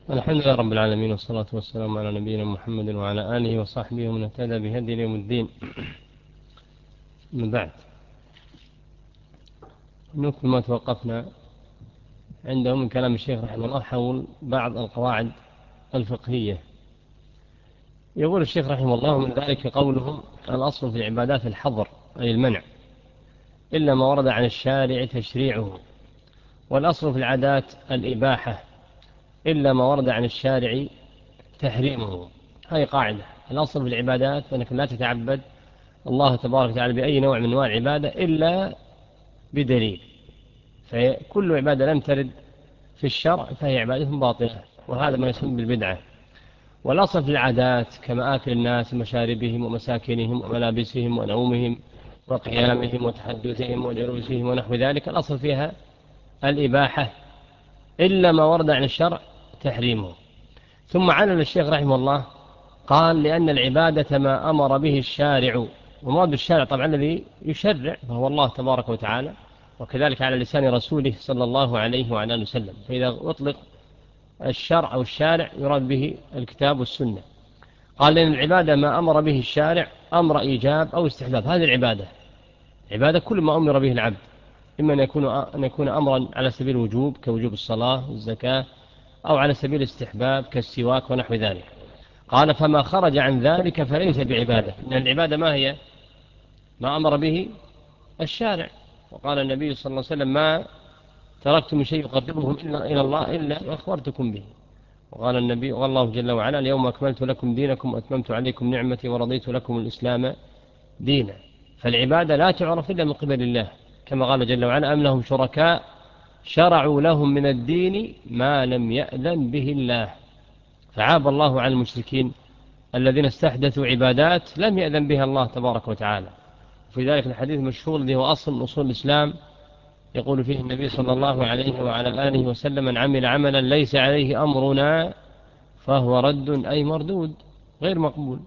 الحمد لله رب العالمين، والصلاة والسلام على نبينا محمد وعلى آله وصحبه ومن اهتدى بهدي إلى يوم الدين. من بعد نكمل ما توقفنا عنده من كلام الشيخ رحمه الله حول بعض القواعد الفقهية. يقول الشيخ رحمه الله: من ذلك قولهم: الأصل في العبادات الحظر، أي المنع، إلا ما ورد عن الشارع تشريعه، والأصل في العادات الإباحة، إلا ما ورد عن الشارع تحريمه. هذه قاعدة: الأصل في العبادات أنك لا تتعبد الله تبارك وتعالى بأي نوع من أنواع العبادة إلا بدليل، فكل عبادة لم ترد في الشرع فهي عبادة باطلة، وهذا ما يسمى بالبدعة. والأصل في العادات كمآكل الناس ومشاربهم ومساكنهم وملابسهم ونومهم وقيامهم وتحدثهم وجلوسهم ونحو ذلك، الأصل فيها الإباحة إلا ما ورد عن الشرع تحريمه. ثم علل الشيخ رحمه الله قال: لأن العبادة ما أمر به الشارع، ومراد بالشارع طبعا الذي يشرع فهو الله تبارك وتعالى، وكذلك على لسان رسوله صلى الله عليه وعلى آله وسلم. فإذا أطلق الشرع أو الشارع يراد به الكتاب والسنة. قال: لأن العبادة ما أمر به الشارع أمر إيجاب أو استحباب. هذه العبادة عبادة كل ما أمر به العبد، إما أن يكون أمرا على سبيل الوجوب كوجوب الصلاة والزكاة، أو على سبيل الاستحباب كالسواك ونحو ذلك. قال: فما خرج عن ذلك فليس بعبادة، لأن العبادة ما هي؟ ما أمر به الشارع. وقال النبي صلى الله عليه وسلم: ما تركت من شيء يقربهم إلى الله إلا أخبرتكم به. وقال النبي والله جل وعلا: اليوم أكملت لكم دينكم وأتممت عليكم نعمتي ورضيت لكم الإسلام دينا. فالعبادة لا تعرف إلا من قبل الله، كما قال جل وعلا: أم لهم شركاء شرعوا لهم من الدين ما لم يأذن به الله. فعاب الله على المشركين الذين استحدثوا عبادات لم يأذن بها الله تبارك وتعالى. وفي ذلك الحديث المشهور الذي هو أصل من أصول الإسلام، يقول فيه النبي صلى الله عليه وعلى آله وسلم: من عمل عملا ليس عليه أمرنا فهو رد، أي مردود غير مقبول.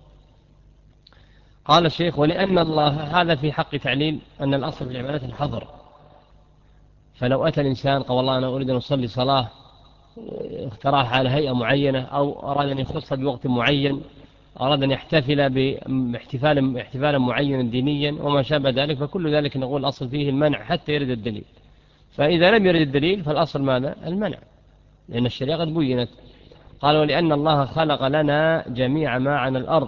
قال الشيخ: ولأن الله، هذا في حق تعليل أن الأصل في العبادات الحظر. فلو أتى الإنسان قال: والله أنا أريد أن أصلي صلاة اخترعها على هيئة معينة، أو أراد أن يخص بوقت معين، أراد أن يحتفل باحتفالا معينا دينيا وما شابه ذلك، فكل ذلك نقول الأصل فيه المنع حتى يرد الدليل. فإذا لم يرد الدليل فالأصل ماذا؟ المنع، لأن الشريعة قد بينت. قال: ولأن الله خلق لنا جميع ما عن الأرض،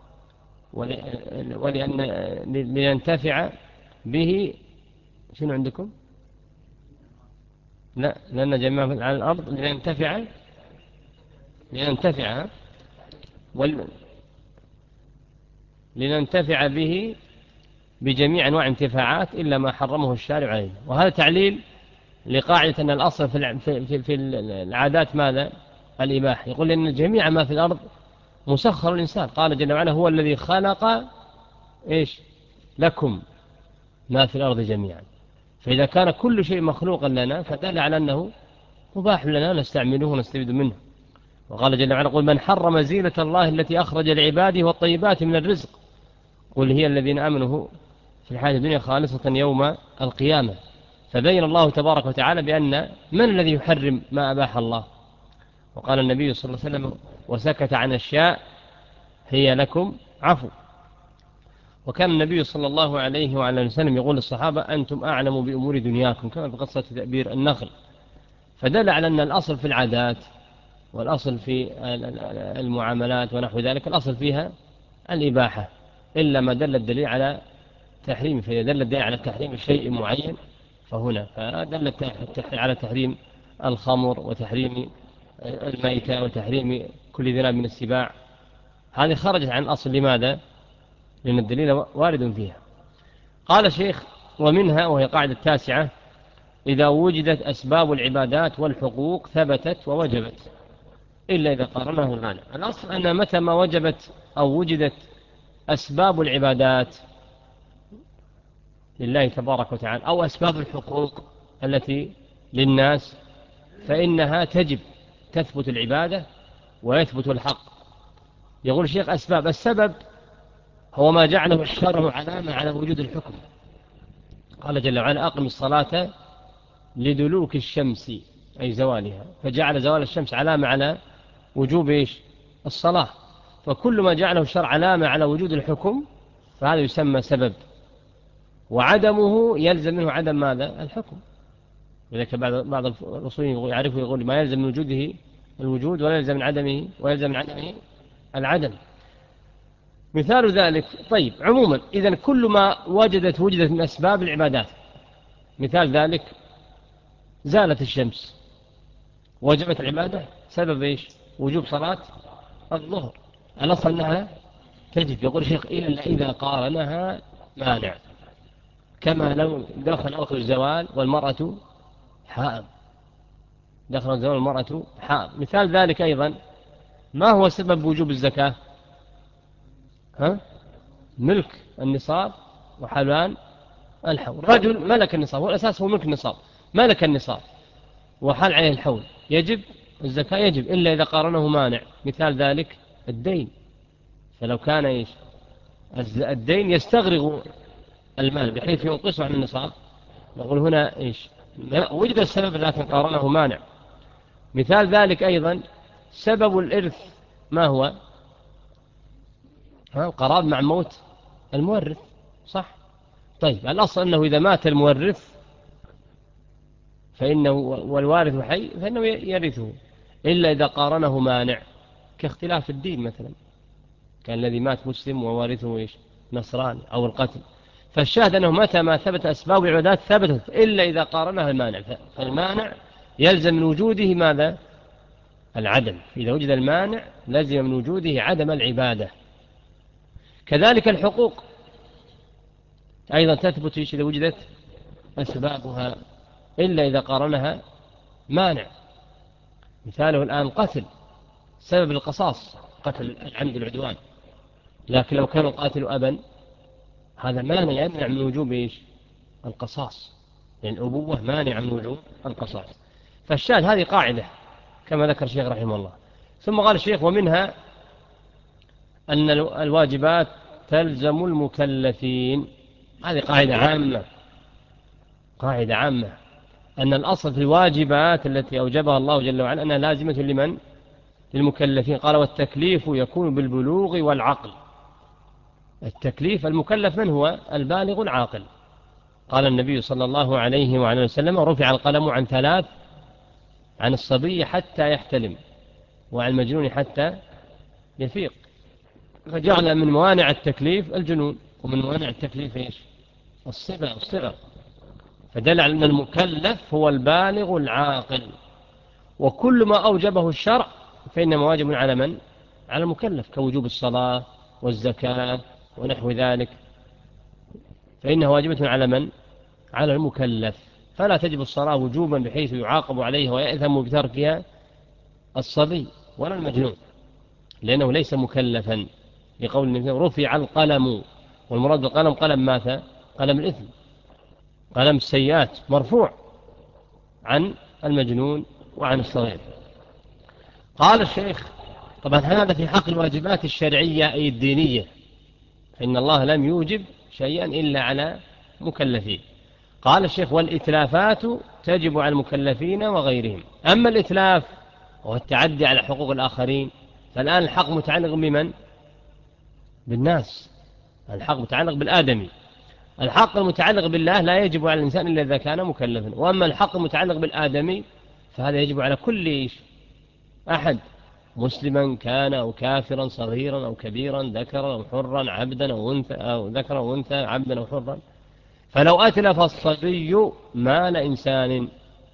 ولأن لننتفع به. شنو عندكم؟ لا، لأن جميع ما عن الأرض لننتفع لننتفع به بجميع أنواع انتفاعات إلا ما حرمه الشارع علينا. وهذا تعليل لقاعدة أن الأصل في العادات ماذا؟ الإباحة. يقول لأن جميع ما في الأرض مسخر الإنسان. قال جل وعلا: هو الذي خلق لكم ما في الأرض جميعا. فإذا كان كل شيء مخلوقا لنا فدل على أنه مباح لنا نستعمله ونستفيد منه. وقال جل وعلا: قل من حرم زينة الله التي أخرج لعباده والطيبات من الرزق قل هي الذين آمنوا في الحياة الدنيا خالصة يوم القيامة. فبين الله تبارك وتعالى بأن من الذي يحرم ما أباح الله. وقال النبي صلى الله عليه وسلم: وسكت عن أشياء هي لكم عفو. وكان النبي صلى الله عليه وعلى وسلم يقول للصحابة: أنتم أعلم بأمور دنياكم، كما في قصة تأبير النخل. فدل على أن الأصل في العادات والأصل في المعاملات ونحو ذلك الأصل فيها الإباحة، إلا ما دل الدليل على تحريم. فإذا دل الدليل على تحريم شيء معين فهنا، فدل على تحريم الخمر وتحريم الميتة وتحريم كل ذنب من السباع، هذه خرجت عن الأصل. لماذا؟ لأن الدليل وارد فيها. قال الشيخ: ومنها، وهي قاعدة 9: إذا وجدت أسباب العبادات والحقوق ثبتت ووجبت إلا إذا قارنه المانع. الأصل أن متى ما وجبت أو وجدت أسباب العبادات لله تبارك وتعالى أو أسباب الحقوق التي للناس فإنها تجب، تثبت العبادة ويثبت الحق. يقول الشيخ: أسباب. السبب هو ما جعله الشرع علامة على وجود الحكم. قال جل وعلا: أقم الصلاة لدلوك الشمس، أي زوالها، فجعل زوال الشمس علامة على وجوب إيش؟ الصلاة. فكل ما جعله الشرع علامة على وجود الحكم فهذا يسمى سبب، وعدمه يلزم منه عدم ماذا؟ الحكم. ولذلك بعض الأصوليين يعرفه يقول ما يلزم من وجوده الوجود ولا يلزم من عدمه ويلزم من عدمه العدم. مثال ذلك طيب عموما إذن كل ما وجدت من أسباب العبادات، مثال ذلك زالت الشمس وجبت العبادة، سبب إيش؟ وجوب صلاة الظهر. الأصل أنها تجب، يقول الشيخ إلا إذا قارنها مانع، كما لو دخل وقت الزوال والمرأة حائض، دخل الزوال والمرأة حائض. مثال ذلك أيضا ما هو سبب وجوب الزكاة؟ ملك النصاب وحلوان الحول. رجل ملك النصاب، والأساس هو ملك النصاب، ملك النصاب وحال عليه الحول، يجب الزكاة، يجب إلا إذا قارنه مانع. مثال ذلك الدين، فلو كان إيش؟ الدين يستغرق المال بحيث ينقصه عن النصاب، نقول هنا إيش؟ وجد السبب لكن قارنه مانع. مثال ذلك أيضا سبب الإرث ما هو؟ القرابة مع موت المورث، صح؟ طيب الأصل أنه إذا مات المورث فإنه والوارث حي فإنه يرثه، إلا إذا قارنه مانع، كاختلاف الدين مثلا، كان الذي مات مسلم ووارثه إيش؟ نصراني، أو القتل. فالشاهد أنه متى ما ثبت أسباب العبادات ثبتت إلا إذا قارنها المانع، فالمانع يلزم من وجوده ماذا؟ العدم. إذا وجد المانع لازم من وجوده عدم العبادة. كذلك الحقوق أيضا تثبت إذا وجدت أسبابها إلا إذا قارنها مانع. مثاله الآن قتل، سبب القصاص قتل العمد العدوان، لكن لو كان القاتل أبا هذا مانع يمنع من وجوب إيش؟ القصاص، يعني الأبوة مانع من وجوب القصاص. فالشاهد هذه قاعدة كما ذكر الشيخ رحمه الله. ثم قال الشيخ ومنها أن الواجبات تلزم المكلفين. هذه قاعدة عامة، قاعدة عامة أن الأصل في الواجبات التي أوجبها الله جل وعلا أنها لازمة لمن؟ للمكلفين. قال والتكليف يكون بالبلوغ والعقل. التكليف المكلف من هو؟ البالغ العاقل. قال النبي صلى الله عليه وعلى وسلم رفع القلم عن ثلاث: عن الصبي حتى يحتلم، وعن المجنون حتى يفيق. فجعل من موانع التكليف الجنون، ومن موانع التكليف إيش؟ الصغر. فدل على أن المكلف هو البالغ العاقل، وكل ما أوجبه الشرع فإنما واجب على من؟ على المكلف، كوجوب الصلاة والزكاة ونحو ذلك، فإنها واجبة على من؟ على المكلف. فلا تجب الصلاة وجوبا بحيث يعاقب عليه ويأثم بتركها الصبي ولا المجنون، لأنه ليس مكلفا، لقول النبي رفع القلم، والمراد بالقلم قلم ماذا؟ قلم الإثم، قلم السيئات مرفوع عن المجنون وعن الصغير. قال الشيخ طبعا هذا في حق الواجبات الشرعية أي الدينية، فإن الله لم يوجب شيئا إلا على مكلفين. قال الشيخ والإتلافات تجب على المكلفين وغيرهم. أما الإتلاف وهو التعدي على حقوق الآخرين فالآن الحق متعلق بمن؟ بالناس، الحق متعلق بالآدمي. الحق المتعلق بالله لا يجب على الإنسان إلا إذا كان مكلفا، وأما الحق المتعلق بالآدمي فهذا يجب على كل أحد، مسلما كان أو كافرا، صغيرا أو كبيرا، ذكرا أو حرا، عبدا أو أنثى، أو ذكرا أو أنثى، عبدا أو حرا. فلو أتلف الصبي مال إنسان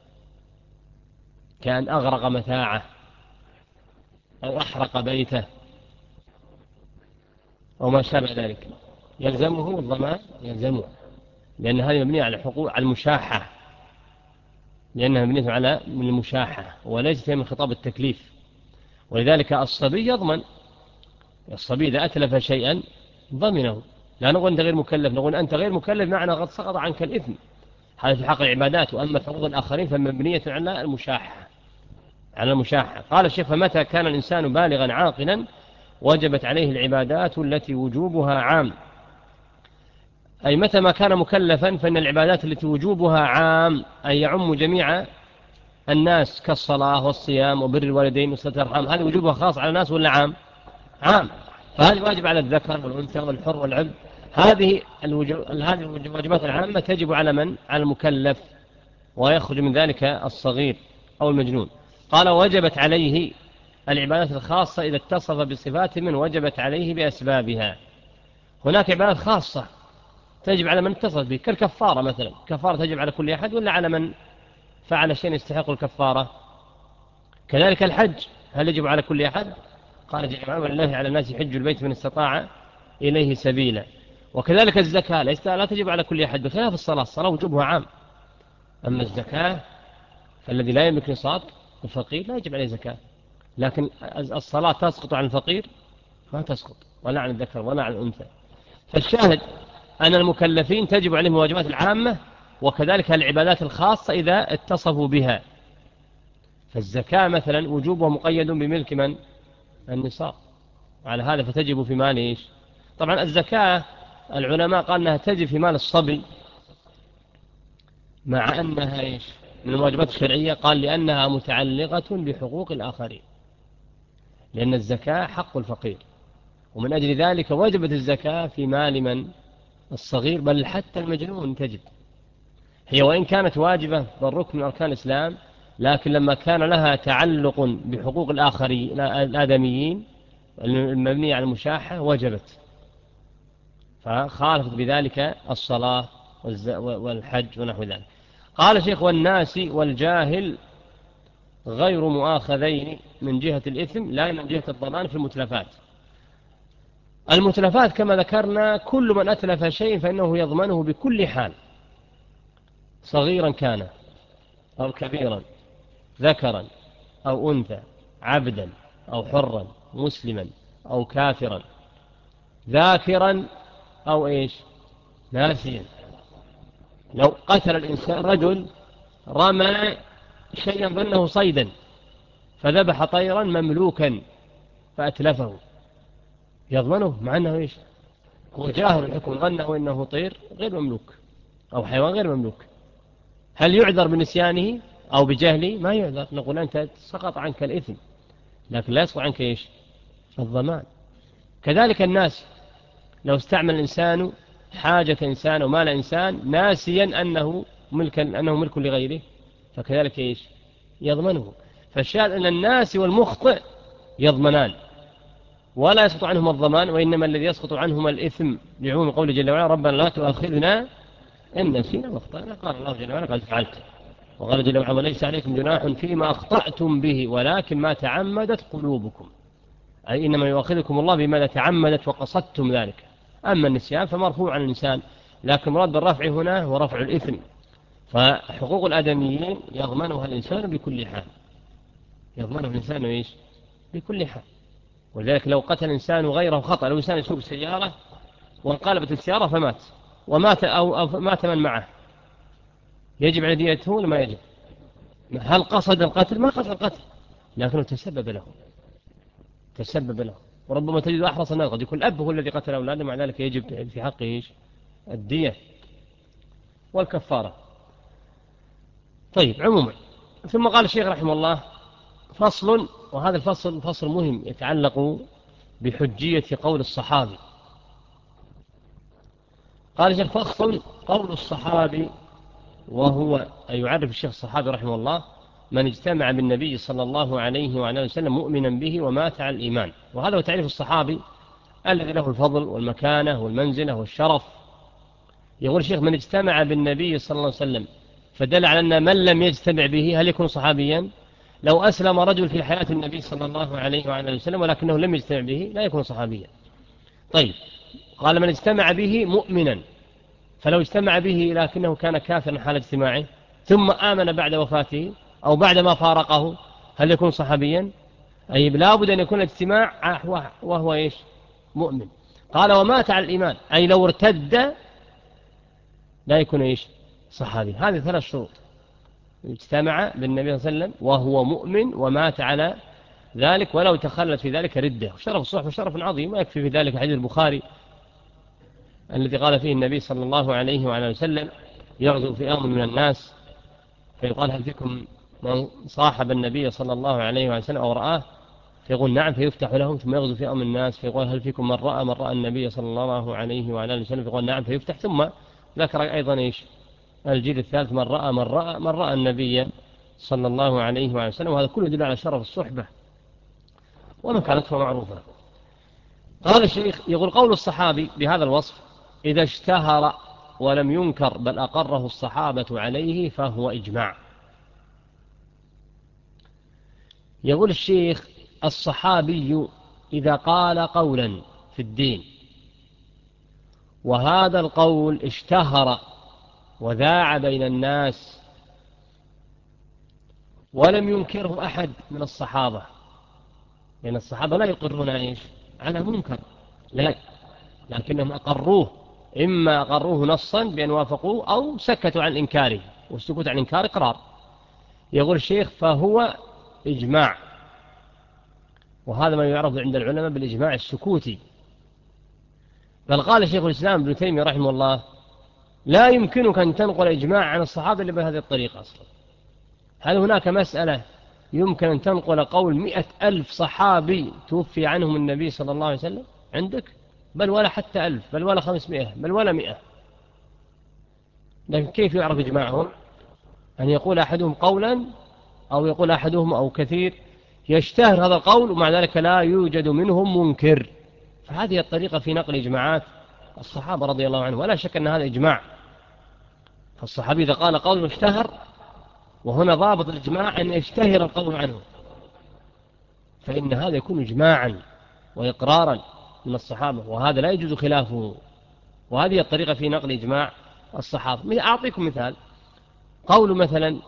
كان أغرق متاعه أو أحرق بيته أو ما شابه ذلك يلزمه الضمان، يلزمه، لأن هذه مبنية على حقوق، على المشاحة، لأنها مبنية على من المشاحة وليست من خطاب التكليف. ولذلك الصبي يضمن، الصبي إذا أتلف شيئا ضمنه. لا نقول أنت غير مكلف، نقول أنت غير مكلف معنى قد سقط عنك الإثم، هذا في حق العبادات. وأما حقوق الآخرين فمبنية على المشاحة، على المشاحة. قال الشيخ فمتى كان الإنسان بالغا عاقلا وجبت عليه العبادات التي وجوبها عام، أي متى ما كان مكلفا فإن العبادات التي وجوبها عام، أي يعم جميع الناس كالصلاة والصيام وبر الوالدين وصلة الأرحام، هذه وجوبها خاص على الناس ولا عام؟ عام. فهذه واجب على الذكر والأنثى والحر والعبد. هذه الواجبات العامة تجب على من؟ على المكلف، ويخرج من ذلك الصغير أو المجنون. قال وجبت عليه العبادات الخاصة إذا اتصف بصفات من وجبت عليه بأسبابها. هناك عبادات خاصة تجب على من اتصف به، كالكفارة مثلا. كفارة تجب على كل أحد ولا على من فعل شيء يستحق الكفارة؟ كذلك الحج، هل يجب على كل أحد؟ قال جل وعلا ولله على الناس حج البيت من استطاع إليه سبيلا. وكذلك الزكاة لا تجب على كل أحد، بخلاف الصلاة. الصلاة وجوبها عام، أما الزكاة فالذي لا يملك نصاب الفقير لا يجب عليه زكاة. لكن الصلاة تسقط عن الفقير؟ ما تسقط، ولا عن الذكر ولا عن الأنثى. فالشاهد أن المكلفين تجب عليهم الواجبات العامة، وكذلك العبادات الخاصة إذا اتصفوا بها. فالزكاة مثلا وجوبها مقيد بملك من؟ النصاب. على هذا فتجب في مال إيش؟ طبعا الزكاة العلماء قال أنها تجب في مال الصبي، مع أنها إيش؟ من الواجبات الشرعية. قال لأنها متعلقة بحقوق الآخرين، لأن الزكاة حق الفقير، ومن أجل ذلك وجبت الزكاة في مال من؟ الصغير، بل حتى المجنون تجب. هي وإن كانت واجبة بل ركن من أركان الإسلام، لكن لما كان لها تعلق بحقوق الآخرين الآدميين المبنية على المشاحة وجبت، فخالفت بذلك الصلاة والحج ونحو ذلك. قال شيخ والناس والجاهل غير مؤاخذين من جهة الإثم لا من جهة الضمان في المتلفات. المتلفات كما ذكرنا كل من أتلف شيء فإنه يضمنه بكل حال، صغيرا كان أو كبيرا، ذكرا أو أنثى، عبدا أو حرا، مسلما أو كافرا، ذاكرا أو إيش؟ ناسيا. لو قتل الإنسان رجل رمى شيئا ظنه صيدا فذبح طيرا مملوكا فأتلفه، يضمنه مع أنه إيش؟ هو جاهل الحكم، ظنه إنه طير غير مملوك أو حيوان غير مملوك. هل يعذر بنسيانه أو بجهله؟ ما يعذر، نقول أنت سقط عنك الإثم، لكن لا يسقط عنك إيش؟ الضمان. كذلك الناس، لو استعمل الإنسان حاجة إنسان ومال إنسان ناسيا أنه ملك لغيره، فكذلك إيش؟ يضمنه. فالشاهد أن الناس والمخطئ يضمنان ولا يسقط عنهم الضمان، وإنما الذي يسقط عنهم الإثم لعموم قوله جل وعلا ربنا لا تؤاخذنا إن نسينا واخطأنا. قال الله جل وعلا قد فعلت. وقال جل وعلا وليس عليكم جناح فيما أخطأتم به ولكن ما تعمدت قلوبكم، أي إنما يؤاخذكم الله بما تعمدت وقصدتم ذلك. أما النسيان فمرفوع عن الإنسان، لكن مراد بالرفع هنا هو رفع الإثم. فحقوق الآدميين يضمنها الإنسان بكل حال، يضمنه الإنسان إيش؟ بكل حال. ولذلك لو قتل الإنسان غيره خطأ، لو إنسان يسوق سيارة وانقلبت السيارة فمات ومات أو مات من معه، يجب على ديته ولا ما يجب؟ هل قصد القتل؟ ما قصد القتل، لكنه تسبب له. وربما تجد أحرص الناس قد يكون الأب هو الذي قتل أولاده، مع ذلك يجب في حقه إيش؟ الدية والكفارة. طيب عموما، ثم قال الشيخ رحمه الله فصل، وهذا الفصل فصل مهم يتعلق بحجية قول الصحابي. قال الشيخ فصل قول الصحابي، وهو أن يعرف الشيخ الصحابي رحمه الله من اجتمع بالنبي صلى الله عليه وعلى وسلم مؤمنا به ومات على الإيمان. وهذا هو تعريف الصحابي الذي له الفضل والمكانة والمنزلة والشرف. يقول الشيخ من اجتمع بالنبي صلى الله عليه وسلم، فدل على أن من لم يجتمع به هل يكون صحابيا؟ لو أسلم رجل في حياة النبي صلى الله عليه وعلى وسلم ولكنه لم يجتمع به لا يكون صحابيا. طيب قال من اجتمع به مؤمنا، فلو اجتمع به لكنه كان كافرا حال اجتماعه ثم آمن بعد وفاته أو بعد ما فارقه هل يكون صحابيا؟ أي لا بد أن يكون الاجتماع وهو إيش؟ مؤمن. قال ومات على الإيمان، أي لو ارتد لا يكون إيش؟ صحابي. هذه 3 شروط: اجتمع بالنبي صلى الله عليه وسلم وهو مؤمن ومات على ذلك ولو تخلت في ذلك ردة. شرف الصحبة شرف عظيم، ويكفي في ذلك حديث البخاري الذي قال فيه النبي صلى الله عليه وعلى وسلم يغزو فئام من الناس فيقال هل فيكم من صاحب النبي صلى الله عليه وسلم أو رآه فيقول نعم فيفتح لهم، ثم يغزو فئة من الناس فيقول هل فيكم من رأى النبي صلى الله عليه وعلى آله وسلم، فيقول نعم فيفتح، ثم ذكر أيضا إيش الجيل الثالث من رأى النبي صلى الله عليه وعلى وسلم. وهذا كله يدل على شرف الصحبة ومكانتها معروفة. قال الشيخ يقول قول الصحابي بهذا الوصف إذا اشتهر ولم ينكر بل أقره الصحابة عليه فهو إجماع. يقول الشيخ الصحابي إذا قال قولا في الدين وهذا القول اشتهر وذاع بين الناس ولم ينكره أحد من الصحابة، لأن الصحابة لا يقرون إيش على منكر، لا، لكنهم أقروه، إما أقروه نصا بأن وافقوه أو سكتوا عن إنكاره، والسكوت عن إنكار إقرار. يقول الشيخ فهو إجماع، وهذا ما يعرف عند العلماء بالإجماع السكوتي. بل قال شيخ الإسلام ابن تيمية رحمه الله لا يمكنك أن تنقل إجماع عن الصحابة إلا بهذه الطريقة أصلا. هل هناك مسألة يمكن أن تنقل قول 100,000 صحابي توفي عنهم النبي صلى الله عليه وسلم عندك؟ بل ولا حتى 1000، بل ولا 500، بل ولا 100. لكن كيف يعرف إجماعهم؟ أن يقول أحدهم قولا أو يقول أحدهم أو كثير يشتهر هذا القول ومع ذلك لا يوجد منهم منكر. فهذه الطريقة في نقل إجماعات الصحابة رضي الله عنهم، ولا شك أن هذا إجماع. فالصحابي إذا قال قول اشتهر، وهنا ضابط الإجماع أن يشتهر القول عنه، فإن هذا يكون إجماعا وإقرارا من الصحابة، وهذا لا يجوز خلافه. وهذه الطريقة في نقل إجماع الصحابة. أعطيكم مثال، قول مثلا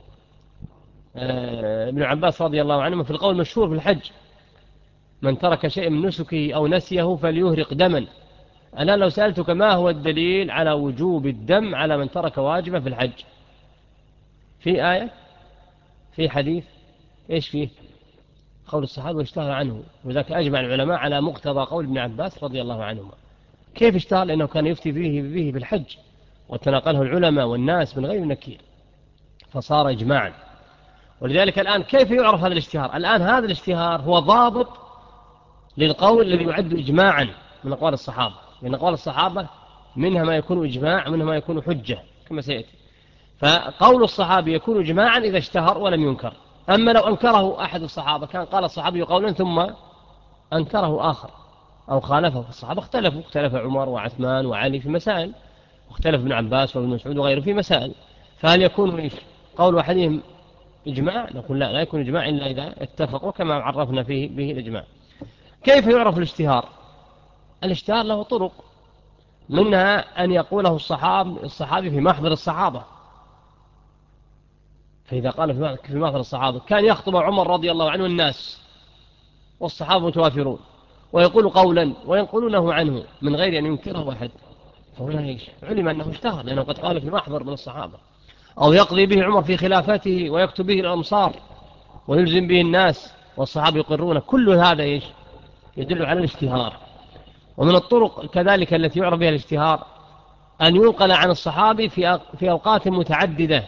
ابن عباس رضي الله عنه في القول المشهور في الحج من ترك شيء من نسكه أو نسيه فليهرق دما. أنا لو سألتك ما هو الدليل على وجوب الدم على من ترك واجبا في الحج؟ في آية، في حديث، إيش فيه؟ قول الصحابة واشتهر عنه، وذاك أجمع العلماء على مقتضى قول ابن عباس رضي الله عنهما. كيف اشتهر؟ لأنه كان يفتي به بالحج وتناقله العلماء والناس من غير نكير، فصار إجماعا. ولذلك الآن كيف يعرف هذا الاشتهار؟ الآن هذا الاشتهار هو ضابط للقول الذي يعد إجماعا من أقوال الصحابة، لأن أقوال الصحابة منها ما يكون إجماع ومنها ما يكون حجة كما سيأتي. فقول الصحابي يكون إجماعا إذا اشتهر ولم ينكر. أما لو أنكره أحد الصحابة، كان قال الصحابي قولا ثم أنكره آخر أو خالفه، فالصحابة اختلف عمر وعثمان وعلي في مسائل، واختلف ابن عباس وابن مسعود وغيره في مسائل، فهل يكون إيش قول أحدهم إجماع؟ نقول لا يكون إجماع إلا إذا اتفقوا كما عرفنا فيه به الإجماع. كيف يعرف الاشتهار؟ الاشتهار له طرق، منها أن يقوله الصحابي في محضر الصحابة. فإذا قال في محضر الصحابة كان يخطب عمر رضي الله عنه الناس والصحابة متوافرون، ويقول قولا وينقلونه عنه من غير أن ينكره أحد، فهنا إيش علم أنه اشتهر لأنه قد قال في محضر من الصحابة. أو يقضي به عمر في خلافته ويكتب به الأمصار ويلزم به الناس والصحابة يقرون، كل هذا إيش يدل على الاشتهار. ومن الطرق كذلك التي يعرف بها الاشتهار أن ينقل عن الصحابي في أوقات متعددة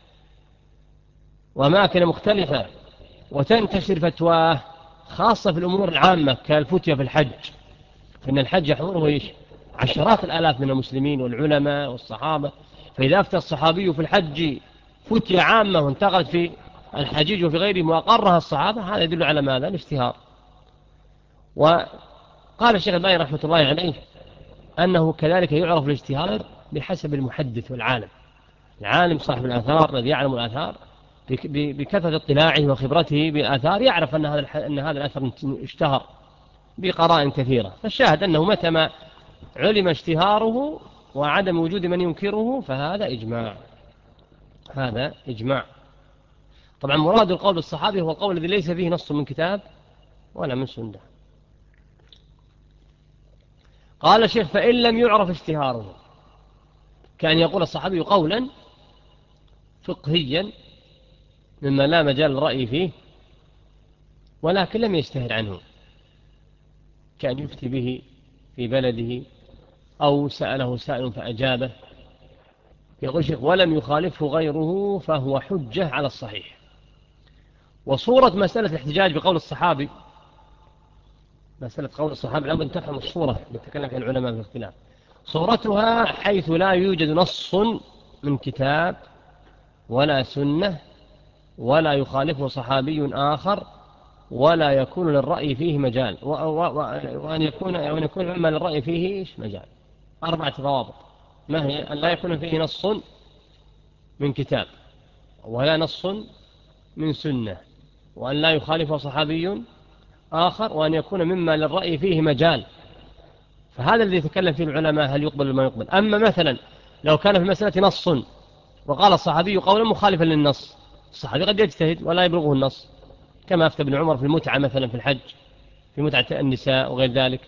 وأماكن مختلفة، وتنتشر فتواه خاصة في الأمور العامة كالفتية في الحج، فإن الحج يحضره إيش عشرات الآلاف من المسلمين والعلماء والصحابة. فإذا أفتى الصحابي في الحج فتية عامة وانتقلت في الحجيج وفي غيره وأقرها الصحابة، هذا يدل على ماذا؟ الاشتهار. وقال الشيخ الباني رحمة الله عليه أنه كذلك يعرف الاشتهار بحسب المحدث والعالم. العالم صاحب الآثار الذي يعلم الآثار بكثرة اطلاعه وخبرته بالآثار يعرف أن هذا الأثر اشتهر بقرائن كثيرة. فالشاهد أنه متى ما علم اشتهاره وعدم وجود من ينكره فهذا إجماع، هذا إجماع. طبعا مراد القول الصحابي هو القول الذي ليس فيه نص من كتاب ولا من سنة. قال الشيخ فإن لم يعرف اشتهاره، كأن يقول الصحابي قولا فقهيا مما لا مجال الرأي فيه ولكن لم يشتهر عنه، كأن يفتي به في بلده أو سأله سائل فأجابه. يقول الشيخ ولم يخالفه غيره فهو حجة على الصحيح. وصورة مسألة الاحتجاج بقول الصحابي، مسألة قول الصحابي لابد أن تفهم الصورة اللي يتكلم فيها العلماء في الاختلاف. صورتها حيث لا يوجد نص من كتاب ولا سنة ولا يخالفه صحابي آخر ولا يكون للرأي فيه مجال، وأن يكون مما للرأي فيه مجال. 4 ضوابط. ما هي؟ أن لا يكون فيه نص من كتاب ولا نص من سنة، وأن لا يخالفه صحابي آخر، وأن يكون مما للرأي فيه مجال. فهذا الذي يتكلم فيه العلماء هل يقبل وما يقبل. أما مثلا لو كان في المسألة نص وقال الصحابي قولا مخالفا للنص، الصحابي قد يجتهد ولا يبلغه النص، كما أفتى ابن عمر في المتعة مثلا في الحج، في متعة النساء وغير ذلك.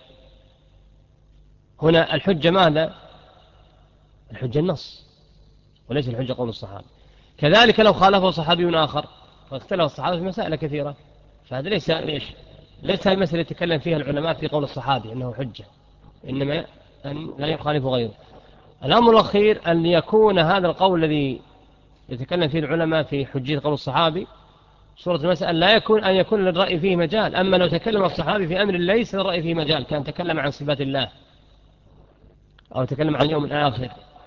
هنا الحجة ماذا؟ الحجة النص وليس الحجة قول الصحابي. كذلك لو خالفه صحابي آخر، فاختلف الصحابة في مسائل كثيرة، فهذا ليس المسألة يتكلم فيها العلماء في قول الصحابي أنه حجة، إنما أن لا يخالف غيره. الأمر الأخير أن يكون هذا القول الذي يتكلم فيه العلماء في حجية قول الصحابي، صورة المسألة لا يكون أن يكون للرأي فيه مجال. أما لو تكلم الصحابي في أمر ليس للرأي فيه مجال، كان تكلم عن صفات الله أو تكلم عن يوم الآخر،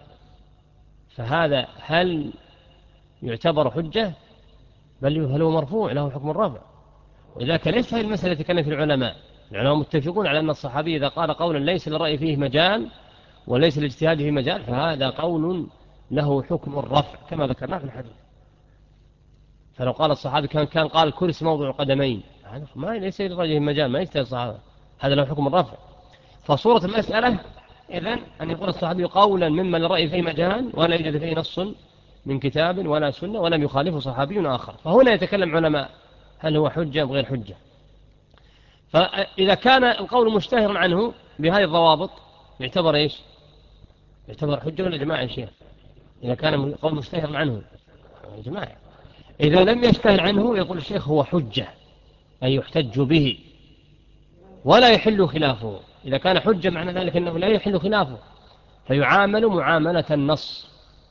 فهذا هل يعتبر حجة؟ بل هل هو مرفوع له حكم الرفع. وذلك ليس هذه المسألة يتكلم في العلماء متفقون على أن الصحابي إذا قال قولا ليس للرأي فيه مجال وليس الاجتهاد فيه مجال، فهذا قول له حكم الرفع كما ذكرنا في الحديث. فلو قال الصحابي كان قال الكرسي موضع قدمين، ما ليس للرأي فيه مجال، ما يجتهد الصحابة، هذا له حكم الرفع. فصورة المسألة إذن أن يقول الصحابي قولا مما للرأي فيه مجال ولا يوجد فيه نص من كتاب ولا سنة ولم يخالفه صحابي آخر. فهنا يتكلم علماء هل هو حجة أو غير حجة. فإذا كان القول مشتهرا عنه بهذه الضوابط يعتبر إيش؟ يعتبر حجة ولا جماعة يا شيخ؟ إذا كان القول مشتهرا عنه يا جماعة. إذا لم يشتهر عنه يقول الشيخ هو حجة، أي يحتج به ولا يحل خلافه. إذا كان حجة معنى ذلك أنه لا يحل خلافه، فيعامل معاملة النص.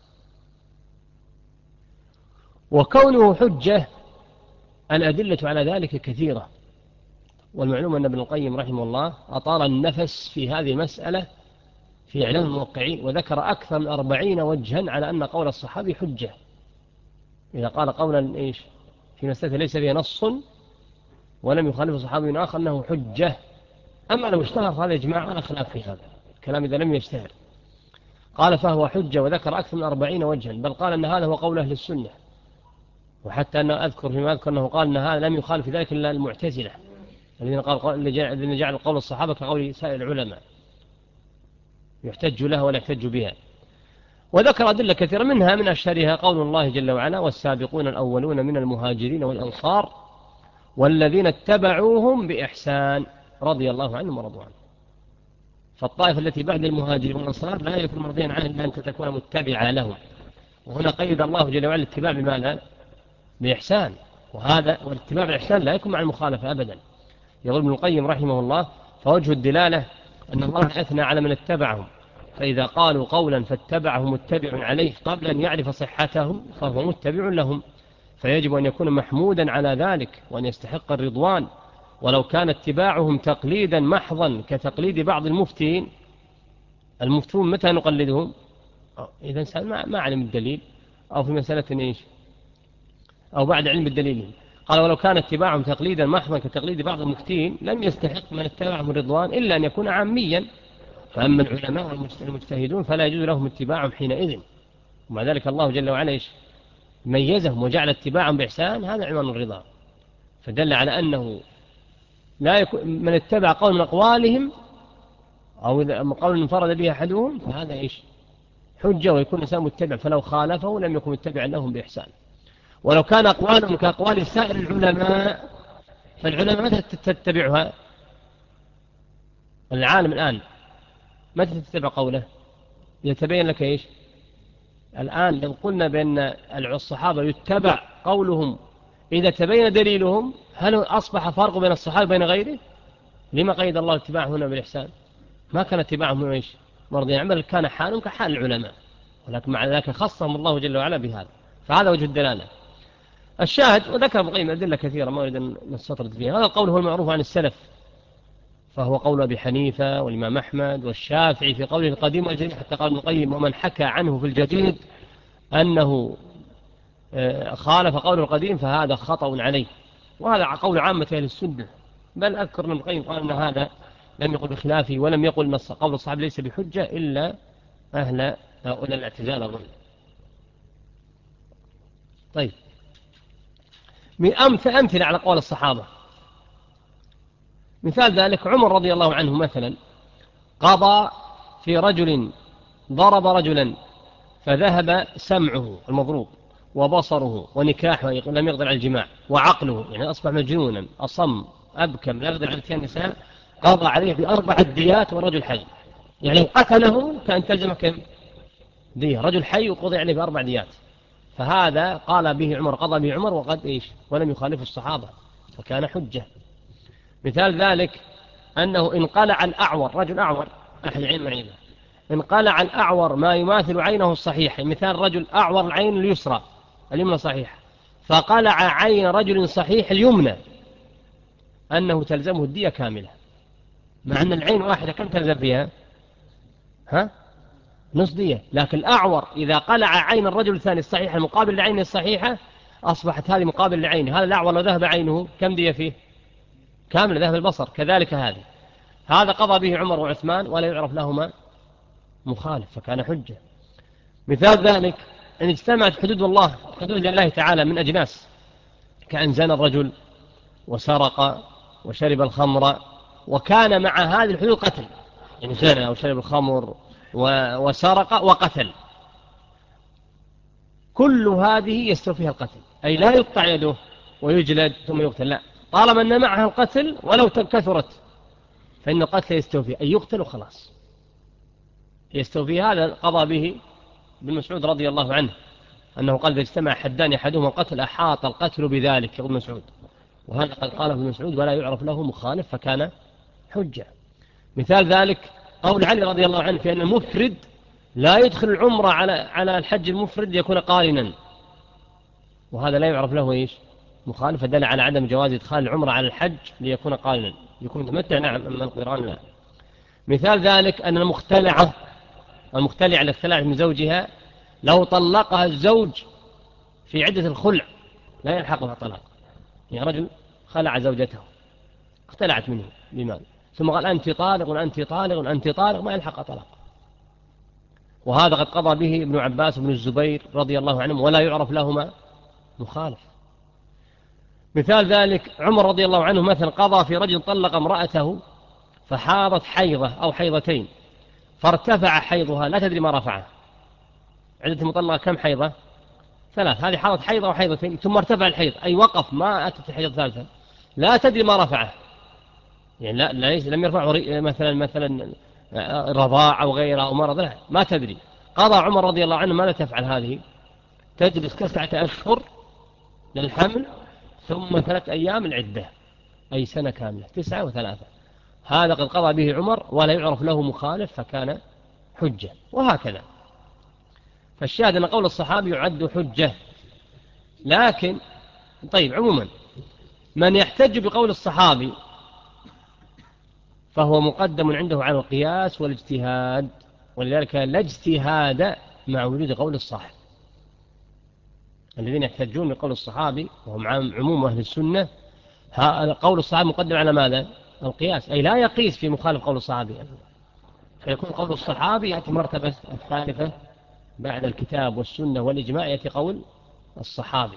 وكونه حجة الأدلة على ذلك كثيرة، والمعلوم أن ابن القيم رحمه الله أطال النفس في هذه المسألة في إعلام الموقعين، وذكر أكثر من 40 وجها على أن قول الصحابي حجة إذا قال قولا إيش في مسألة ليس فيها نص ولم يخالف صحابي آخر أنه حجة. أما لو اشتهر هذا إجماع ولا خلاف في هذا الكلام إذا لم يشتهر. قال فهو حجة، وذكر أكثر من 40 وجها، بل قال أن هذا هو قول أهل السنة. وحتى أنه أذكر فيما أذكر أنه قال أن هذا لم يخالف ذلك إلا المعتزلة الذين جعل قول الصحابة كقول سائر العلماء يحتج لها ولا يحتج بها. وذكر أدلة كثيرة منها من أشهرها قول الله جل وعلا والسابقون الأولون من المهاجرين والأنصار والذين اتبعوهم بإحسان رضي الله عنهم ورضوا عنه. فالطائفة التي بعد المهاجرين والأنصار لا يكون مرضيا عنه إلا أن تكون متبعة لهم. وهنا قيد الله جل وعلا الاتباع بماذا؟ بإحسان. وهذا والاتباع بالإحسان لا يكون مع المخالفة أبدا. يقول ابن القيم رحمه الله فوجه الدلالة أن الله أثنى على من اتبعهم، فإذا قالوا قولا فاتبعه متبع عليه قبل أن يعرف صحته فهو متبع لهم، فيجب أن يكون محمودا على ذلك وأن يستحق الرضوان. ولو كان اتباعهم تقليدا محضا كتقليد بعض المفتين، المفتون متى نقلدهم؟ إذا إنسان ما علم الدليل أو في مسألة إيش أو بعد علم الدليل. قال ولو كان اتباعهم تقليدا محضا كتقليد بعض المفتين لم يستحق من اتبعهم الرضوان إلا أن يكون عاميا. فأما العلماء والمجتهدون فلا يجوز لهم اتباعهم حينئذ. ومع ذلك الله جل وعلا ميزهم وجعل اتباعهم بإحسان هذا عنوان الرضا. فدل على أنه لا يكون من اتبع قول من أقوالهم أو قول انفرد به أحدهم فهذا حجة ويكون الإنسان متبع، فلو خالفه لم يكن متبعا لهم بإحسان. ولو كان أقوالهم كأقوال سائر العلماء فالعلماء متى تتبعها؟ العالم الآن متى تتبع قوله؟ يتبين لك الآن لو قلنا بأن الصحابة يتبع قولهم إذا تبين دليلهم، هل أصبح فرق بين الصحابة بين غيره؟ لما قيد الله اتباع هنا بالإحسان؟ ما كان اتباعهم مرضي عمل، كان حالهم كحال العلماء، ولكن مع ذلك خصهم الله جل وعلا بهذا. فهذا وجه الدلالة. الشاهد، وذكر ابن القيم أدلة كثيرة ما أريد أن نستطرد فيها. هذا القول هو المعروف عن السلف، فهو قول أبي حنيفة والإمام أحمد والشافعي في قوله القديم والجديد، حتى قال ابن القيم ومن حكى عنه في الجديد أنه خالف قول القديم فهذا خطأ عليه. وهذا قول عامة أهل السنة، بل أذكر ابن القيم قال أن هذا لم يقل بخلافه، ولم يقل أن قول الصحابة ليس بحجة إلا أهل هؤلاء الاعتزال أظن. طيب، أمثلة على قول الصحابة. مثال ذلك عمر رضي الله عنه مثلا قضى في رجل ضرب رجلا فذهب سمعه المضروب وبصره ونكاحه لم يقدر على الجماع وعقله، يعني أصبح مجنونا أصم أبكم لا يقدر على اتيان النساء، قضى عليه ب4 ديات والرجل حي، يعني قتله كأن تلزم كم دية، رجل حي وقضي عليه ب4 ديات. فهذا قال به عمر، قضى به عمر وقد إيش ولم يخالف الصحابة فكان حجة. مثال ذلك أنه انقلع الأعور، رجل أعور أحد العين معينة، انقلع الأعور ما يماثل عينه الصحيحة، مثال رجل أعور العين اليسرى اليمنى صحيحة فقلع عين رجل صحيح اليمنى، أنه تلزمه الدية كاملة، مع أن العين واحدة كم تلزم فيها؟ نص دية. لكن الأعور إذا قلع عين الرجل الثاني الصحيحة المقابل لعينه الصحيحة أصبحت هذه مقابل لعينه، هذا الأعور لو ذهب عينه كم دية فيه؟ كامل، ذهب البصر. كذلك هذا قضى به عمر وعثمان ولا يعرف لهما مخالف فكان حجة. مثال ذلك أن اجتمعت حدود الله، حدود الله تعالى من أجناس، كأن زنى الرجل وسرق وشرب الخمر، وكان مع هذه الحدود قتل، يعني زنى وشرب الخمر وسرق وقتل، كل هذه يستوفيها القتل، أي لا يقطع يده ويجلد ثم يقتل، لا، طالما أن معها القتل ولو كثرت فإن القتل يستوفي، أي يقتل وخلاص يستوفي. هذا قضى به ابن مسعود رضي الله عنه، أنه قال إذا اجتمع حدان أحدهما القتل أحاط القتل بذلك ابن مسعود، وهذا قد قاله ابن مسعود ولا يعرف له مخالف فكان حجة. مثال ذلك قول علي رضي الله عنه في أن المفرد لا يدخل العمرة على الحج المفرد ليكون قارنا، وهذا لا يعرف له إيش مخالف، فدل على عدم جواز إدخال العمرة على الحج ليكون قارنا، يكون متمتع نعم أما القران لا. مثال ذلك أن المختلعة التي اختلعت من زوجها لو طلقها الزوج في عدة الخلع لا يلحقها طلاق، يعني رجل خلع زوجته اختلعت منه بمال ثم قال أنت طالق وأنت طالق وأنت طالق ما يلحق طلاق، وهذا قد قضى به ابن عباس وابن الزبير رضي الله عنهم ولا يعرف لهما مخالف. مثال ذلك عمر رضي الله عنه مثلا قضى في رجل طلق امرأته فحاضت حيضة أو حيضتين فارتفع حيضها لا تدري ما رفعه، عدة المطلقة كم حيضة؟ 3، هذه حاضت حيضة أو حيضتين ثم ارتفع الحيض أي وقف ما أتت الحيض ثالثة لا تدري ما رفعه، يعني لم يرفع مثلا رضاع أو غيره أو مرض، لا ما تدري. قضى عمر رضي الله عنه ماذا تفعل هذه؟ تجلس 9 أشهر للحمل ثم 3 أيام العدة، أي سنة كاملة 9 و3. هذا قد قضى به عمر ولا يعرف له مخالف فكان حجة، وهكذا. فالشاهد أن قول الصحابي يعد حجة. لكن طيب عموما من يحتج بقول الصحابي فهو مقدم عنده على القياس والاجتهاد، ولذلك لا اجتهاد مع وجود قول الصاحب. الذين يحتجون بقول الصحابي وهم عموم أهل السنة قول الصحابي مقدم على ماذا؟ القياس، أي لا يقيس في مخالف قول الصحابي، فيكون قول الصحابي يأتي مرتبة الثالثة بعد الكتاب والسنة والإجماع، يأتي قول الصحابي.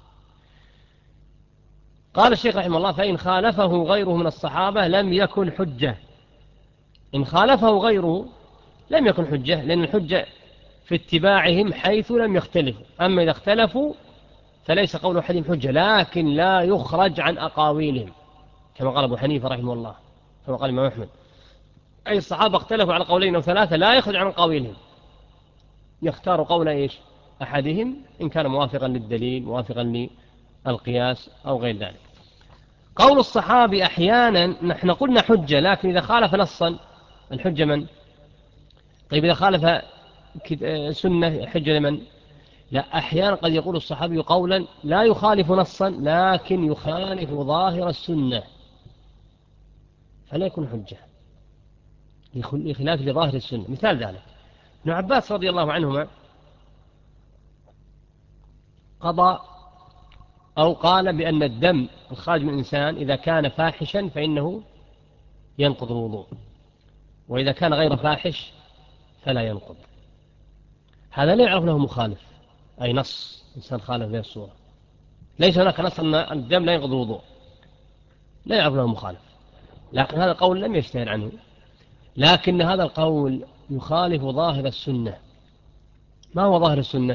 قال الشيخ رحمه الله فإن خالفه غيره من الصحابة لم يكن حجة. إن خالفه غيره لم يكن حجة، لأن الحجة في اتباعهم حيث لم يختلفوا، أما إذا اختلفوا فليس قول أحدهم حجة، لكن لا يخرج عن أقاويلهم كما قال أبو حنيفة رحمه الله، كما قال الإمام أحمد، أي الصحابة اختلفوا على قولين أو 3 لا يخرج عن أقاويلهم، يختار قول إيش أحدهم إن كان موافقا للدليل موافقا للقياس أو غير ذلك. قول الصحابي أحيانا نحن قلنا حجة، لكن إذا خالف نصا الحجة من؟ طيب إذا خالف سنة الحجة لمن؟ لا، أحيانا قد يقول الصحابي قولا لا يخالف نصا لكن يخالف ظاهر السنة فلا يكون حجة لخلاف لظاهر السنة. مثال ذلك ابن عباس رضي الله عنهما قضى أو قال بأن الدم الخارج من الإنسان إذا كان فاحشا فإنه ينقض الوضوء، وإذا كان غير فاحش فلا ينقض. هذا لا يعرف له مخالف، أي نص إنسان خالف به الصورة، ليس هناك نص أن الدم لا ينقض الوضوء، لا يعرف له مخالف، لكن هذا القول لم يشتهر عنه، لكن هذا القول يخالف ظاهر السنة. ما هو ظاهر السنة؟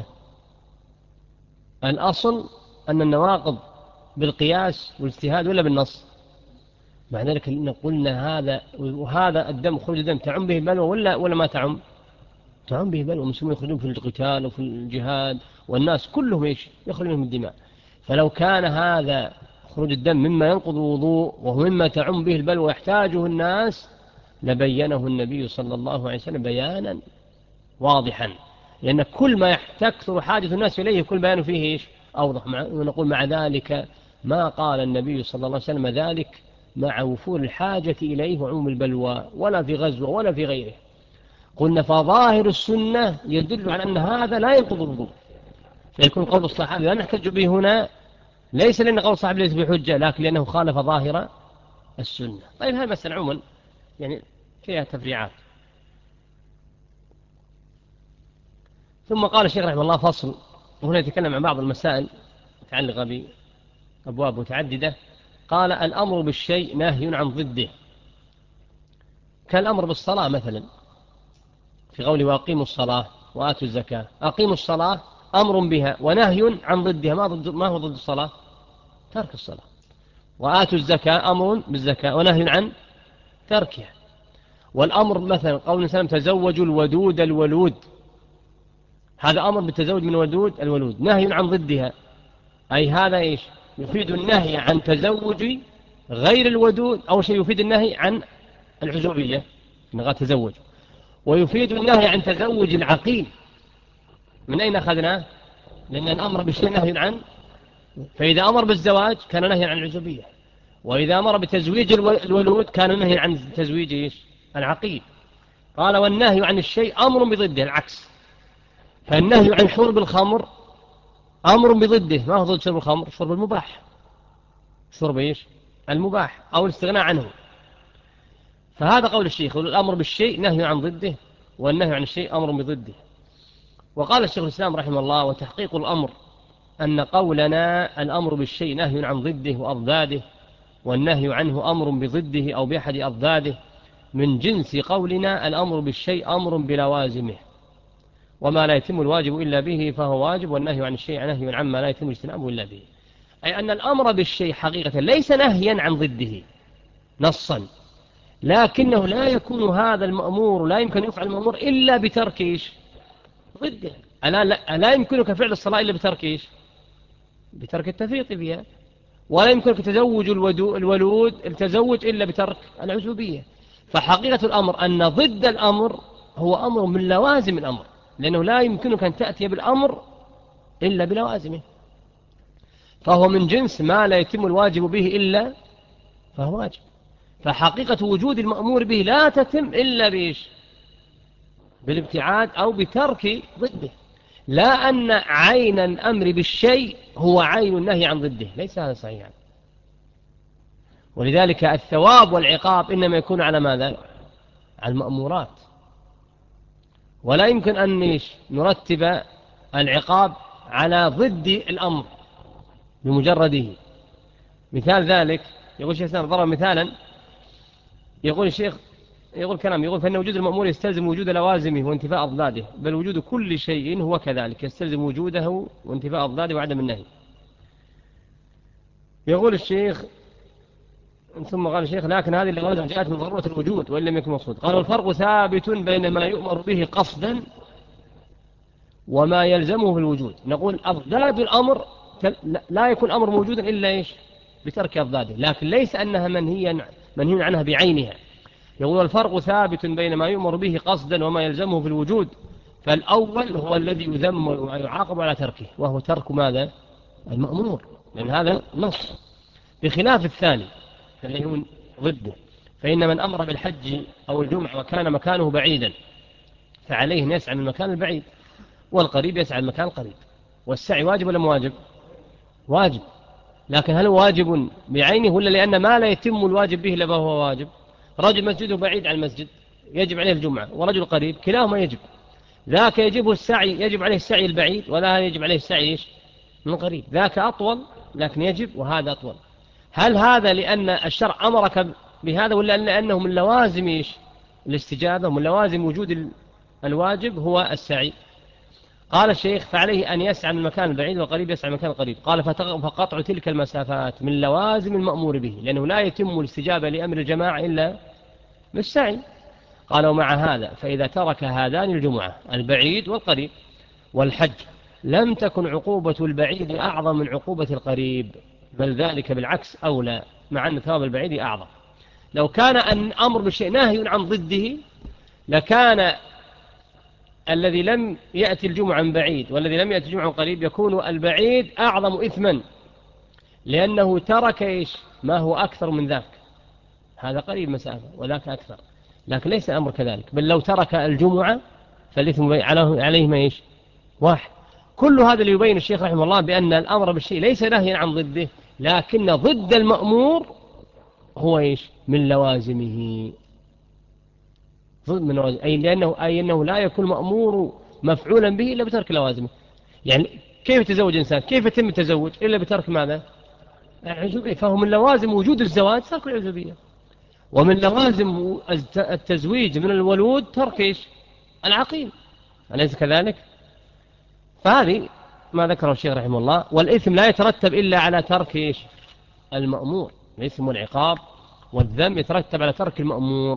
الأصل أن النواقض بالقياس والاجتهاد ولا بالنص؟ مع ذلك قلنا هذا وهذا الدم، خروج الدم تعم به البلوى ولا ما تعم؟ تعم به البلوى، المسلمين يخرجون في القتال وفي الجهاد والناس كلهم يخرج منهم الدماء. فلو كان هذا خروج الدم مما ينقض الوضوء وهو مما تعم به البلوى ويحتاجه الناس لبينه النبي صلى الله عليه وسلم بيانا واضحا، لأن كل ما تكثر حاجة الناس إليه كل بيان فيه أوضح. ونقول مع ذلك ما قال النبي صلى الله عليه وسلم ذلك مع وفور الحاجة إليه وعموم البلوى، ولا في غزوة ولا في غيره. قلنا فظاهر السنة يدل على أن هذا لا ينقض الوضوء، فيكون قول الصحابي لا نحتج به هنا ليس لأن قول الصحابي ليس بحجة، لكن لأنه خالف ظاهر السنة. طيب هذا مسألة عموما يعني فيها تفريعات. ثم قال الشيخ رحمه الله فصل، وهنا يتكلم عن بعض المسائل متعلقة بأبواب متعددة. قال الأمر بالشيء نهي عن ضده، كالأمر بالصلاة مثلا في قوله وأقيموا الصلاة وآتوا الزكاة. أقيموا الصلاة أمر بها ونهي عن ضدها. ما هو ضد الصلاة؟ ترك الصلاة. وآتوا الزكاة أمر بالزكاة ونهي عن تركها. والأمر مثلا قول الإنسان تزوجوا الودود الولود، هذا أمر بالتزوج من الودود الولود، نهي عن ضدها، أي هذا يفيد النهي عن تزوج غير الودود. أول شيء يفيد النهي عن العزوبية نغا تزوج، ويفيد النهي عن تزوج العقيل. من أين أخذناه؟ لأن الأمر بالشيء نهي عن، فإذا أمر بالزواج كان نهي عن العزوبية، وإذا أمر بتزويج الولود كان نهي عن تزويج العقيل. قال والنهي عن الشيء أمر بضده العكس، فالنهي عن شرب الخمر أمر بضده. ما هو ضد شرب الخمر؟ شرب المباح، شرب المباح أو الاستغناء عنه. فهذا قول الشيخ، الأمر بالشيء نهي عن ضده، والنهي عن الشيء أمر بضده. وقال الشيخ الإسلام رحمه الله وتحقيق الأمر أن قولنا الأمر بالشيء نهي عن ضده وأضداده، والنهي عنه أمر بضده أو بأحد أضداده، من جنس قولنا الأمر بالشيء أمر بلوازمه، وما لا يتم الواجب إلا به فهو واجب، والنهي عن الشيء نهي عما لا يتم اجتنابه إلا به. أي أن الأمر بالشيء حقيقة ليس نهيا عن ضده نصا، لكنه لا يكون هذا المأمور، لا يمكن يفعل المأمور إلا بترك ضده. ألا يمكنك فعل الصلاة إلا بترك بترك التفريط فيها، ولا يمكنك تزوج الولود التزوج إلا بترك العزوبية. فحقيقة الأمر أن ضد الأمر هو أمر من لوازم الأمر، لأنه لا يمكنك أن تأتي بالأمر إلا بلوازمه، فهو من جنس ما لا يتم الواجب به إلا فهو واجب. فحقيقة وجود المأمور به لا تتم إلا بالابتعاد أو بترك ضده، لا أن عين الأمر بالشيء هو عين النهي عن ضده، ليس هذا صحيحا. ولذلك الثواب والعقاب إنما يكون على ماذا؟ على المأمورات، ولا يمكن أن نرتب العقاب على ضد الأمر بمجرده. مثال ذلك يقول الشيخ الإسلام ضرب مثالا، يقول الشيخ يقول فإن وجود المأمور يستلزم وجود لوازمه وانتفاء أضداده، بل وجود كل شيء هو كذلك يستلزم وجوده وانتفاء أضداده وعدم النهي. يقول الشيخ ثم قال الشيخ لكن هذه اللوازم جاءت من ضرورة الوجود وإن لم يكن مقصود. قال الفرق ثابت بين ما يؤمر به قصدا وما يلزمه في الوجود. نقول أضداد الأمر لا يكون أمر موجودا إلا بترك أضداده، لكن ليس أنها منهي عنها بعينها. يقول الفرق ثابت بين ما يؤمر به قصدا وما يلزمه في الوجود، فالأول هو الذي يذم ويعاقب على تركه، وهو ترك ماذا؟ المأمور، لأن هذا نص، بخلاف الثاني الذي هو ضده. فإن من أمر بالحج أو الجمعة وكان مكانه بعيدا فعليه أن يسعى من المكان البعيد، والقريب يسعى من المكان القريب. والسعي واجب ولا واجب؟ واجب، لكن هل واجب بعينه ولا لأن ما لا يتم الواجب به إلا فهو واجب؟ رجل مسجده بعيد عن المسجد يجب عليه الجمعة، ورجل قريب كلاهما يجب. ذاك يجب السعي، يجب عليه السعي البعيد، ولا يجب عليه السعي من قريب. ذاك أطول لكن يجب، وهذا أطول. هل هذا لأن الشرع أمرك بهذا ولا لأنه من لوازم الاستجابة ومن لوازم وجود الواجب هو السعي؟ قال الشيخ فعليه أن يسعى من المكان البعيد والقريب يسعى من المكان القريب. قال فقطع تلك المسافات من لوازم المأمور به، لأنه لا يتم الاستجابة لأمر الجماعة إلا بالسعي. قال ومع هذا فإذا ترك هذان الجمعة البعيد والقريب والحج لم تكن عقوبة البعيد أعظم من عقوبة القريب، بل ذلك بالعكس أولى، مع أن ثواب البعيد أعظم. لو كان أن أمر بشيء ناهي عن ضده لكان الذي لم يأتي الجمعة من بعيد والذي لم يأتي الجمعة من قريب يكون البعيد أعظم إثما، لأنه ترك ما هو أكثر من ذاك. هذا قريب مسافة وذاك أكثر، لكن ليس الأمر كذلك، بل لو ترك الجمعة فالإثم عليه واحد. كل هذا ليبين الشيخ رحمه الله بأن الأمر بالشيء ليس نهيا عن ضده، لكن ضد المأمور هو من لوازمه. أي أنه لا يكون مأمور مفعولا به إلا بترك لوازمه. يعني كيف يتزوج إنسان؟ كيف يتم التزوج إلا بترك ماذا؟ العزوبية. فهو من لوازم وجود الزواج ترك العزوبية، ومن لوازم التزويج من الولود ترك العقيم، أليس كذلك؟ فهذه ما ذكره الشيخ رحمه الله. والإثم لا يترتب إلا على ترك المأمور. الإثم والعقاب والذم يترتب على ترك المأمور.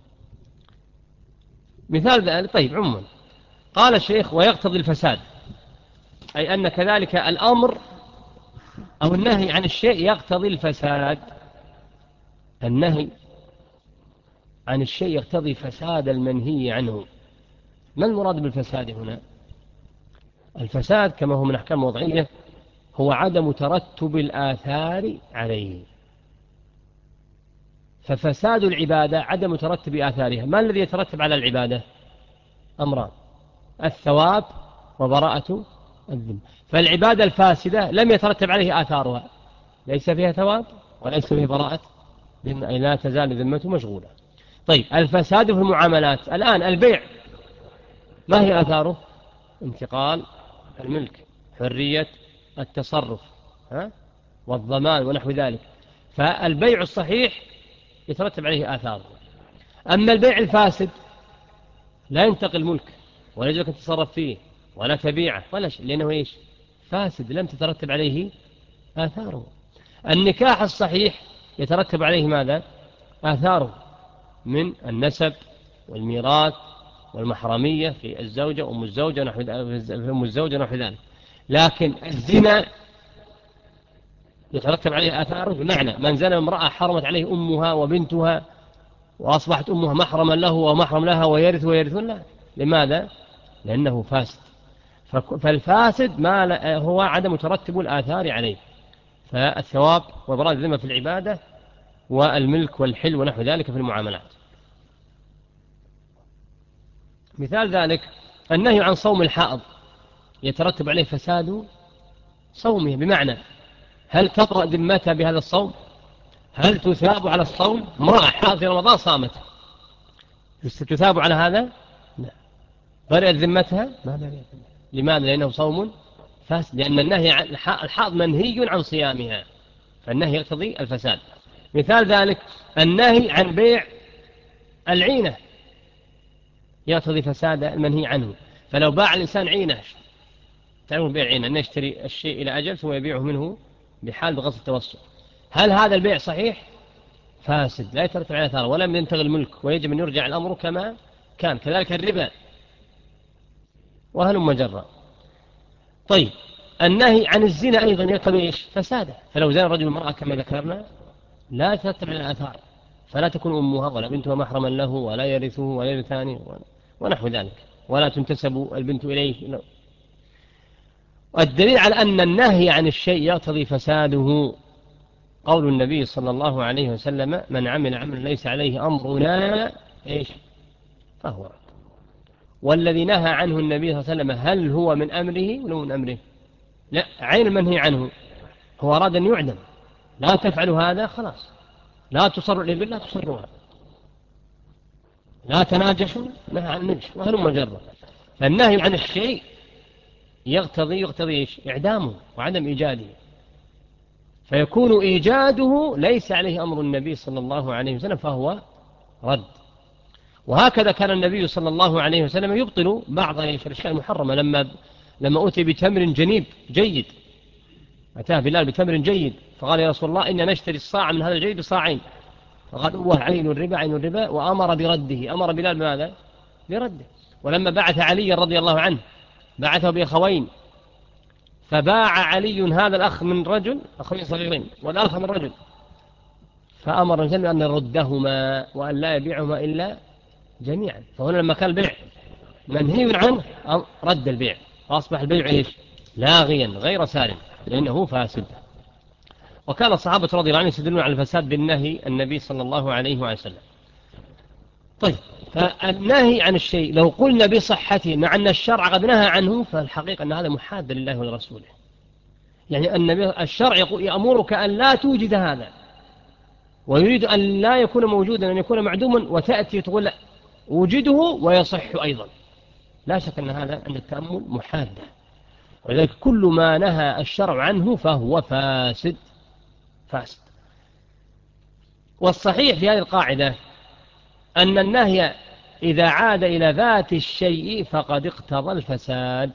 مثال ذلك طيب عموما قال الشيخ ويقتضي الفساد، أي أن كذلك الأمر أو النهي عن الشيء يقتضي الفساد. النهي عن الشيء يقتضي فساد المنهي عنه. ما المراد بالفساد هنا؟ الفساد كما هو من أحكام وضعية هو عدم ترتب الآثار عليه. ففساد العبادة عدم ترتب آثارها. ما الذي يترتب على العبادة؟ أمران: الثواب وبراءة الذمة. فالعبادة الفاسدة لم يترتب عليه آثارها، ليس فيها ثواب وليس فيها براءة ذمة، أي لا تزال ذمته مشغولة. طيب الفساد في المعاملات الآن البيع ما هي آثاره؟ انتقال الملك، حرية التصرف، والضمان ونحو ذلك. فالبيع الصحيح يترتب عليه آثاره. أما البيع الفاسد لا ينتقل ملك ولا يجب أن تتصرف فيه ولا تبيعه ولا شيء، لأنه فاسد لم تترتب عليه آثاره. النكاح الصحيح يترتب عليه ماذا؟ آثاره من النسب والميراث والمحرمية في الزوجة أم الزوجة نحو ذلك. لكن الزنا يترتب عليه آثاره، بمعنى من زنى امرأة حرمت عليه أمها وبنتها وأصبحت أمها محرما له ومحرم لها ويرثون له. لماذا؟ لأنه فاسد. فالفاسد ما هو عدم ترتب الآثار عليه. فالثواب وبراءة الذمة في العبادة والملك والحل ونحو ذلك في المعاملات. مثال ذلك النهي عن صوم الحائض يترتب عليه فساد صومه، بمعنى هل تبرأ ذمتها بهذا الصوم؟ هل تثاب على الصوم؟ امرأة حائض في رمضان صامت تثاب على هذا؟ لا. برئت ذمتها؟ ما برئت. لماذا؟ لأنه صوم فاسد، لأن النهي عن الحائض منهي عن صيامها، فالنهي يقتضي الفساد. مثال ذلك النهي عن بيع العينة يقتضي فساد المنهي عنه. فلو باع الإنسان عينة، تعلمون بيع عينة أن يشتري الشيء إلى أجل ثم يبيعه منه بحال بغض التوسط، هل هذا البيع صحيح؟ فاسد لا يترتب عليه آثار ولم ينتقل الملك ويجب أن يرجع الأمر كما كان. كذلك الربا وهلم جرا. طيب النهي عن الزنا أيضا يقتضي فساده. فلو زنى الرجل المرأة كما ذكرنا لا يترتب على الآثار، فلا تكون أمها ولا بنتها محرما له ولا يرثه ولا يرثانه ونحو ذلك. ولا تنتسب البنت إليه. والدليل على أن النهي عن الشيء يقتضي فساده قول النبي صلى الله عليه وسلم: من عمل عمل ليس عليه أمرنا إيش فهو رد. والذي نهى عنه النبي صلى الله عليه وسلم هل هو من أمره ولا من أمره؟ لا، عين المنهي عنه هو أراد أن يعدم، لا تفعلوا هذا خلاص، لا تصروا الإبل لا تصروها، لا تناجشوا نهى عن النجش وهلم جرا. فالنهي عن الشيء يقتضي إيش؟ إعدامه وعدم إيجاده، فيكون إيجاده ليس عليه أمر النبي صلى الله عليه وسلم فهو رد. وهكذا كان النبي صلى الله عليه وسلم يبطل بعض الأشياء المحرمة. لما أتي بتمر جنيب جيد، أتاه بلال بتمر جيد فقال: يا رسول الله إن نشتري الصاع من هذا الجيد بصاعين، فقال: هو عين الربا، وأمر برده. أمر بلال بماذا؟ برده. ولما بعث علي رضي الله عنه بعثه بأخوين، فباع علي هذا الأخ من رجل، أخوين صغيرين، والآخر من رجل، فأمر النبي أن يردهما وأن لا يبيعهما إلا جميعا. فهنا لما كان البيع منهي عنه رد البيع، فأصبح البيع إيش؟ لاغيا غير سالم لأنه فاسد. وكان الصحابة رضي الله عنهم يستدلون على الفساد بالنهي النبي صلى الله عليه وسلم. طيب، فالنهي عن الشيء لو قلنا بصحته مع أن الشرع قد نهى عنه، فالحقيقة أن هذا محاد لله ولرسوله. يعني الشرع يأمرك أن لا توجد هذا، ويريد أن لا يكون موجودا، أن يكون معدوما، وتأتي تقول وجده ويصح أيضا. لا شك أن هذا عند التأمل محادة. ولذلك كل ما نهى الشرع عنه فهو فاسد. والصحيح في هذه القاعدة أن النهي إذا عاد إلى ذات الشيء فقد اقتضى الفساد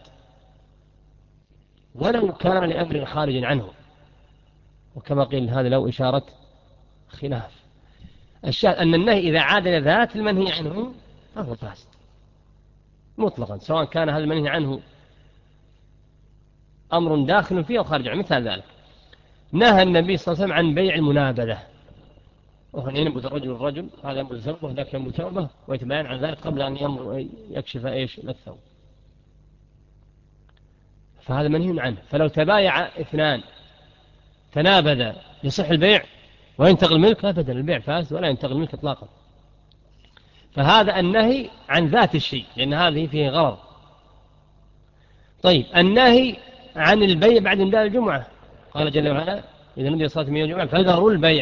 ولو كان لأمر خارج عنه. وكما قيل هذا لو إشارة خلاف. الشاهد أن النهي إذا عاد إلى ذات المنهي عنه فهو فاسد مطلقا، سواء كان هذا المنهي عنه أمر داخل فيه أو خارج عنه. مثال ذلك نهى النبي صلى الله عليه وسلم عن بيع المنابذة، وهو ينبذ الرجل هذا ينبذ ثوبه ذاك ينبذ ثوبه، ويتبين عن ذلك قبل أن يكشف إيش الثوب، فهذا منهي عنه. فلو تبايع اثنان تنابذ يصح البيع وينتقل الملك؟ أبدا، البيع فاسد ولا ينتقل الملك إطلاقا. فهذا النهي عن ذات الشيء لأن هذه فيه غرض. طيب، النهي عن البيع بعد نداء الجمعة، قال جل وعلا: إذا نودي للصلاة من يوم الجمعة فذروا البيع.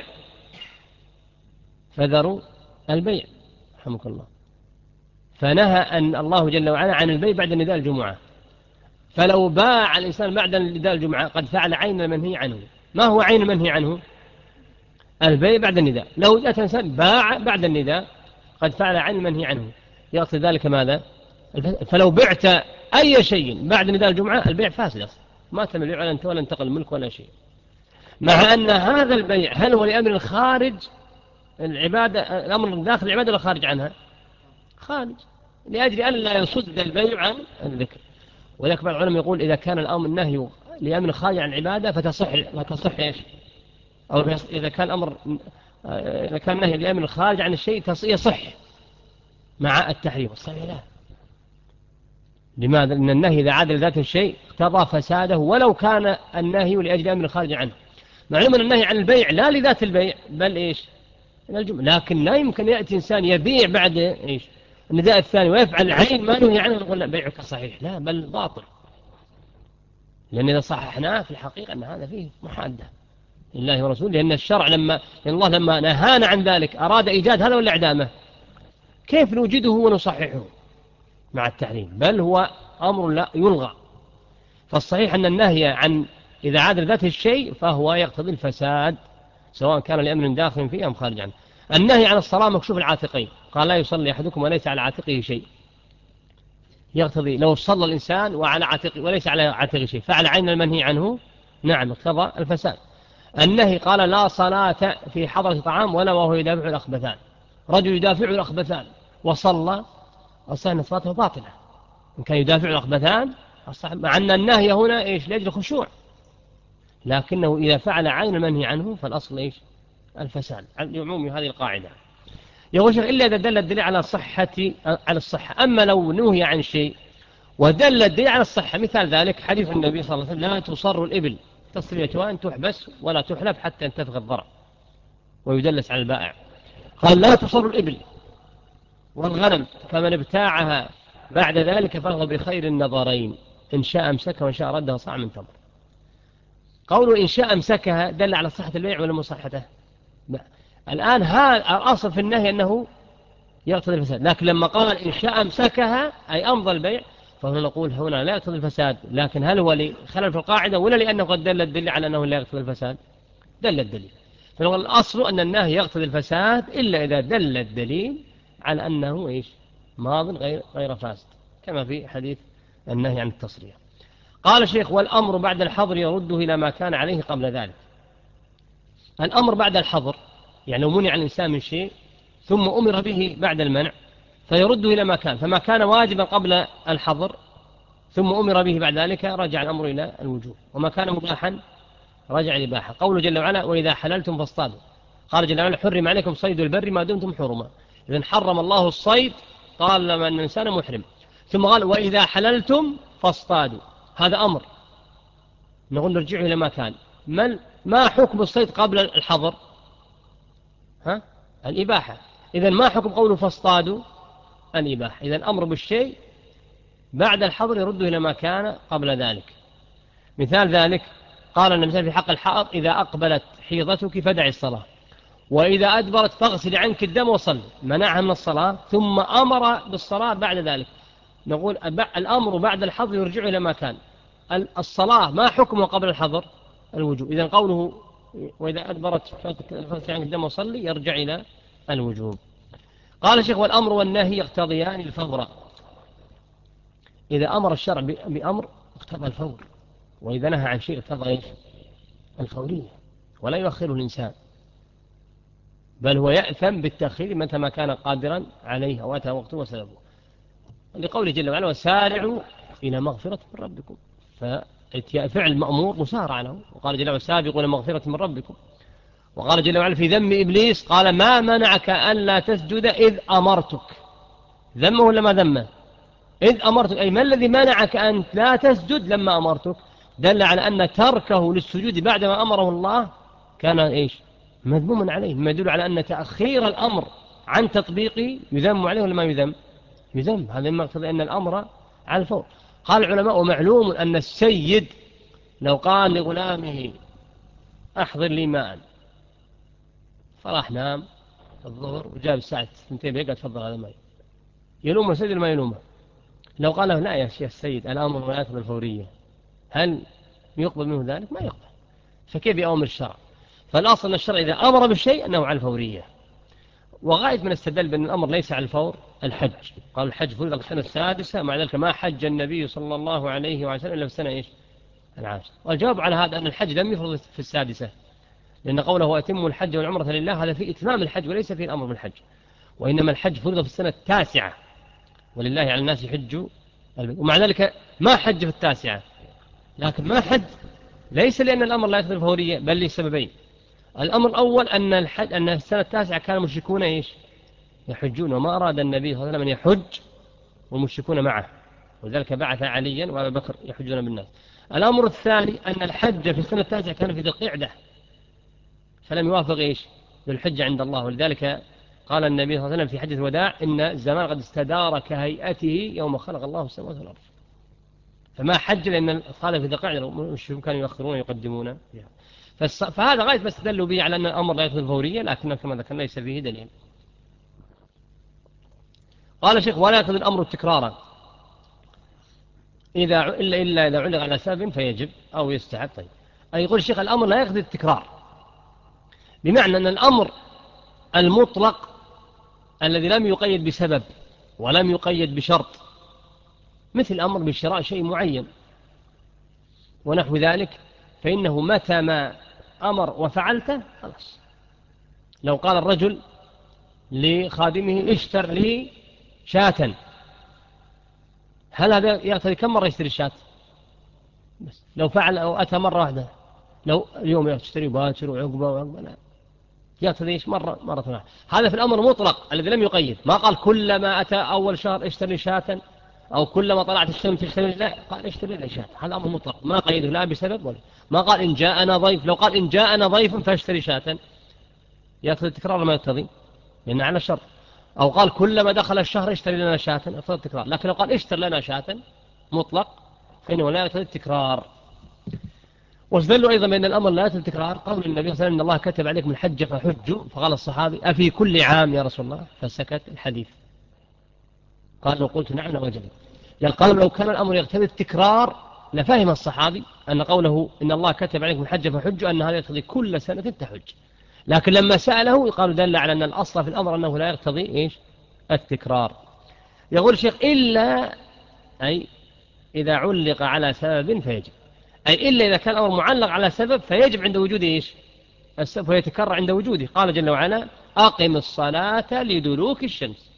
فذروا البيع رحمك الله. فنهى أن الله جل وعلا عن البيع بعد نداء الجمعة. فلو باع الإنسان بعد نداء الجمعة قد فعل عين المنهي عنه. ما هو عين المنهي عنه؟ البيع بعد النداء. لو جاء إنسان باع بعد النداء قد فعل عين المنهي عنه، يقصد ذلك ماذا؟ فلو بعت أي شيء بعد نداء الجمعة البيع فاسد أصلا، ما تم البيع ولا انتقل الملك ولا شيء. مع أن هذا البيع هل هو لأمر خارج العبادة، الأمر داخل العبادة ولا خارج عنها؟ خارج، لأجل أن لا يصد البيع عن الذكر. ولذلك بعض العلماء يقول إذا كان الأمر النهي لأمر خارج عن العبادة فتصح إيش؟ أو إذا كان نهي لأمر خارج عن الشيء يصح مع التحريم. الصحيح لا. لماذا؟ لأن النهي إذا عاد لذات الشيء اقتضى فساده ولو كان النهي لأجل أمر خارج عنه. معلوم أن النهي عن البيع لا لذات البيع بل إيش؟ لكن لا يمكن يأتي إنسان يبيع بعد إيش؟ النداء الثاني ويفعل عين ما نهي عنه نقول لا بيعك صحيح، لا بل باطل. لأن إذا صححناه في الحقيقة أن هذا فيه محادة لله ورسوله. لأن الشرع لأن الله لما نهانا عن ذلك أراد إيجاد هذا ولا إعدامه؟ كيف نوجده ونصححه مع التحريم؟ بل هو أمر لا يلغى. فالصحيح أن النهي عن إذا عاد ذات الشيء فهو يقتضي الفساد سواء كان لأمر داخل فيه أم خارج عنه. النهي عن الصلاة مكشوف العاتقين، قال لا يصلي أحدكم وليس على عاتقه شيء، يقتضي لو صلى الإنسان وعلى عاتقه وليس على عاتقه شيء فعل عين المنهي عنه، نعم اقتضى الفساد. النهي قال لا صلاة في حضرة طعام ولا وهو يدافع الأخبثان، رجل يدافع الأخبثان وصلى أصلا أن صلاته باطلة إن كان يدافع الأخبثان، مع أن النهي هنا إيش؟ لأجل الخشوع، لكنه إذا فعل عين المنهي عنه فالأصل إيش؟ الفساد، لعموم هذه القاعدة. يقول شيخ إلا إذا دل الدليل على الصحة. أما لو نهي عن شيء ودل الدليل على الصحة، مثال ذلك حديث النبي صلى الله عليه وسلم لا تصر الإبل تصريتها أن تحبس ولا تحلب حتى ينتفخ الضرع ويدلس على البائع. قال لا تصر الإبل والغنم، فمن ابتاعها بعد ذلك فهو بخير النظرين، إن شاء أمسكها وإن شاء ردها صاع من تمر. قوله إن شاء أمسكها دل على صحة البيع ولا مصحته؟ الآن هذا الأصل في النهي أنه يقتضي الفساد، لكن لما قال إن شاء أمسكها أي أمضى البيع، فهنا نقول هنا لا يقتضي الفساد، لكن هل هو لخلل في القاعدة ولا لأنه قد دل الدليل على أنه لا يقتضي الفساد؟ دل الدليل. فنقول الأصل أن النهي يقتضي الفساد إلا إذا دل الدليل على أنه إيش؟ ماض غير فاسد، كما في حديث النهي عن التصريح. قال الشيخ والأمر بعد الحظر يرده إلى ما كان عليه قبل ذلك. الأمر بعد الحظر يعني لو منع الإنسان من شيء ثم أمر به بعد المنع فيرده إلى ما كان، فما كان واجبا قبل الحظر ثم أمر به بعد ذلك رجع الأمر إلى الوجوب، وما كان مباحا رجع الإباحة. قوله جل وعلا وإذا حللتم فاصطادوا، قال جل وعلا حرم عليكم صيد البر ما دمتم حرما. إذن حرم الله الصيد قال لما أن الإنسان محرم، ثم قال وإذا حللتم فاصطادوا، هذا أمر. نقول نرجع إلى ما كان. ما حكم الصيد قبل الحظر؟ الإباحة. إذن ما حكم قوله فاصطادوا؟ الإباحة. إذن أمر بالشيء بعد الحظر يرده إلى ما كان قبل ذلك. مثال ذلك قال النبي في حق الحائض إذا أقبلت حيضتك فدعي الصلاة، وإذا أدبرت فاغسل عنك الدم وصل، منعها من الصلاة ثم أمر بالصلاة بعد ذلك. نقول الأمر بعد الحظر يرجع إلى ما كان. الصلاة ما حكمه قبل الحظر؟ الوجوب. إذن قوله وإذا أدبرت فاغسل عنك الدم وصل يرجع إلى الوجوب. قال الشيخ والأمر والنهي يقتضيان الفور. إذا أمر الشرع بأمر اقتضى الفور، وإذا نهى عن شيء اقتضى إيش؟ الفورية، ولا يؤخره الإنسان، بل هو يأثم بالتأخير متى ما كان قادرا عليه أو أتى وقته وسببه، لقوله جل وعلا وسارعوا إلى مغفرة من ربكم، ففعل مأمور مسارع له. وقال جل وعلا سابقوا إلى مغفرة من ربكم. وقال جل وعلا في ذم إبليس قال ما منعك ألا تسجد إذ أمرتك. ذمه ولا ما ذمه؟ إذ أمرتك، أي ما الذي منعك أن لا تسجد لما أمرتك؟ دل على أن تركه للسجود بعدما أمره الله كان إيش؟ مذموما عليه، ما يدل على أن تأخير الأمر عن تطبيقه يذم عليه ولا ما يذم؟ يذم. هذا ما يقتضي أن الأمر على الفور. قال العلماء ومعلوم أن السيد لو قال لغلامه أحضر لي ماء، فراح نام الظهر وجاب الساعة 2 بيقعد تفضل هذا الماء، يلومه السيد ما يلومه؟ لو قال له لا يا شيخ السيد الأمر ولا يأخذ الفورية، هل يقبل منه ذلك؟ ما يقبل. فكيف يأمر الشرع؟ فالأصل أن الشرع إذا أمر بالشيء أنه على الفورية. وغاية من استدل بأن الأمر ليس على الفور الحج. قال الحج فرض في السنة السادسة، مع ذلك ما حج النبي صلى الله عليه وسلم إلا في السنة إيش؟ العاشرة. والجواب على هذا أن الحج لم يفرض في السادسة، لأن قوله أتم الحج والعمرة لله هذا في إتمام الحج وليس في الأمر بالحج، وإنما الحج فرض في السنة التاسعة، ولله على الناس يحج. ومع ذلك ما حج في التاسعة، لكن ما حج ليس لأن الأمر لا يقتضي الفورية، بل لسببين. الأمر الأول أن السنة التاسعة كان المشركون إيش؟ يحجون، وما أراد النبي صلى الله عليه وسلم أن يحج والمشركون معه، ولذلك بعث عليا وأبا بكر يحجون بالناس. الأمر الثاني أن الحج في السنة التاسعة كان في ذي القعدة، فلم يوافق إيش؟ بالحجة عند الله، ولذلك قال النبي صلى الله عليه وسلم في حجة الوداع إن الزمان قد استدار كهيئته يوم خلق الله السماوات والأرض. فما حج لأن قال في ذي القعدة المشركون كانوا يؤخرون ويقدمون. فهذا غاية ما استدلوا به على أن الأمر لا يقتضي الفورية، لكن كما ذكرنا ليس فيه دليل. قال الشيخ ولا يقتضي الأمر التكرار إلا إذا علق على سبب فيجب أو يستحب. طيب أي يقول الشيخ الأمر لا يقتضي التكرار، بمعنى أن الأمر المطلق الذي لم يقيد بسبب ولم يقيد بشرط، مثل الأمر بشراء شيء معين ونحو ذلك، فإنه متى ما أمر وفعلته خلاص. لو قال الرجل لخادمه اشتر لي شاة، هل هذا يقتضي كم مرة يشتري الشاة؟ لو فعل أو أتى مرة واحدة، لو اليوم يشتري باكر وعقبة لا. يقتضي إيش مرة واحدة. هذا في الأمر مطلق الذي لم يقيد، ما قال كلما أتى أول شهر اشتري شاة، أو كلما طلعت الشمس اشتري، لا، قال اشتري لي شاة. هذا أمر مطلق ما قيده لا بسبب ولا. ما قال إن جاءنا ضيف، لو قال إن جاءنا ضيف فاشتري شاة يقتضي التكرار ما يقتضي، لأن على شرط. أو قال كلما دخل الشهر اشتري لنا شاة يقتضي التكرار. لكن لو قال اشتري لنا شاة مطلق فإنه لا يقتضي التكرار. واستدلوا أيضا بأن الأمر لا يقتضي التكرار قول النبي صلى الله عليه وسلم إن الله كتب عليكم الحج فحجوا، فقال الصحابي أفي كل عام يا رسول الله؟ فسكت الحديث. قال لو قلت نعم لوجبت. قال لو كان الأمر يقتضي التكرار لفهم الصحابي أن قوله إن الله كتب عليكم الحج فحجوا أن هذا يقتضي كل سنة تحج. لكن لما سأله قالوا دل على أن الأصل في الأمر أنه لا يقتضي إيش؟ التكرار. يقول الشيخ إلا، أي إذا علق على سبب فيجب، أي إلا إذا كان الأمر معلق على سبب فيجب عند وجود إيش؟ السبب، ويتكرر عند وجوده. قال جل وعلا أقم الصلاة لدلوك الشمس،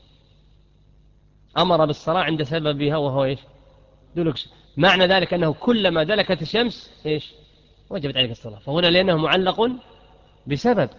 أمر بالصلاة عند سببها وهو إيش؟ دلوك الشمس. معنى ذلك أنه كلما دلكت الشمس إيش؟ وجبت عليك الصلاة. فهنا لأنه معلق بسبب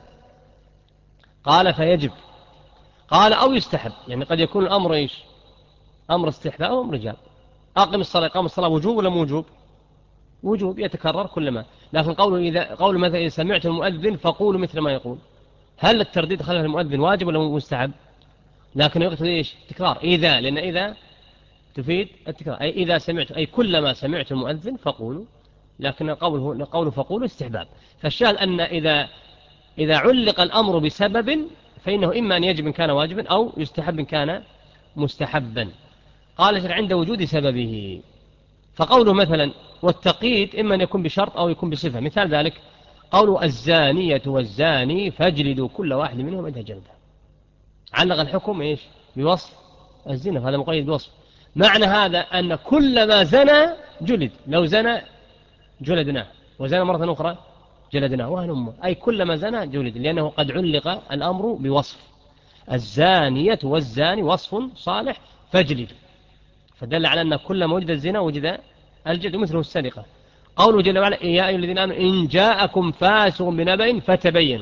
قال فيجب. قال أو يستحب، يعني قد يكون الأمر إيش؟ أمر استحباب أو أمر رجال. أقم الصلاة، قام الصلاة وجوب ولا موجوب؟ وجوب يتكرر كلما. لكن قول مثلا إذا سمعت المؤذن فقولوا مثل ما يقول، هل الترديد خلف المؤذن واجب ولا مستحب؟ لكن يقتضي إيش؟ تكرار. إذا، لأن إذا تفيد التكرار، أي إذا سمعت، أي كلما سمعت المؤذن فقولوا. لكن قوله فقولوا استحباب. فالشاهد أن إذا علق الأمر بسبب فإنه إما أن يجب إن كان واجبا أو يستحب إن كان مستحبا. قال عند وجود سببه. فقوله مثلا والتقييد إما أن يكون بشرط أو يكون بصفة. مثال ذلك قوله الزانية والزاني فاجلدوا كل واحد منهم 100 جلدة. علق الحكم إيش؟ بوصف الزنا، فهذا مقيد بوصف. معنى هذا أن كل ما زنى جلد، لو زنى جلدناه، وزنى مرة أخرى جلدناه، وهل أمه، أي كل ما زنى جلد، لأنه قد علق الأمر بوصف. الزانية والزاني وصف صالح فاجلدوا، فدل على أن كل ما وجد الزنا وجد الجلد، مثله السرقة. قوله جل وعلا يا أيها الذين آمنوا إن جاءكم فاسق بنبأ فتبينوا.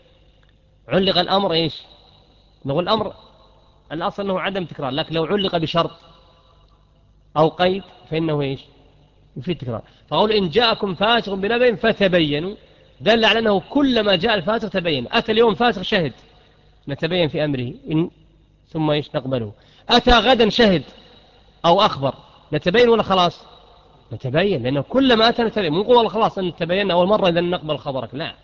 علق الأمر إيش؟ نقول الأمر الأصل أنه عدم تكرار، لكن لو علق بشرط أو قيد فإنه إيش؟ يفيد تكرار. فقول إن جاءكم فاسق بنبأ فتبينوا دل على أنه كلما جاء الفاسق تبين. أتى اليوم فاسق شهد نتبين في أمره إن ثم إيش نقبله. أتى غدا شهد أو أخبر نتبين ولا خلاص؟ نتبين، لأنه كلما أتى نتبين. مو نقول خلاص أن تبين أول مرة إذا نقبل خبرك، لا،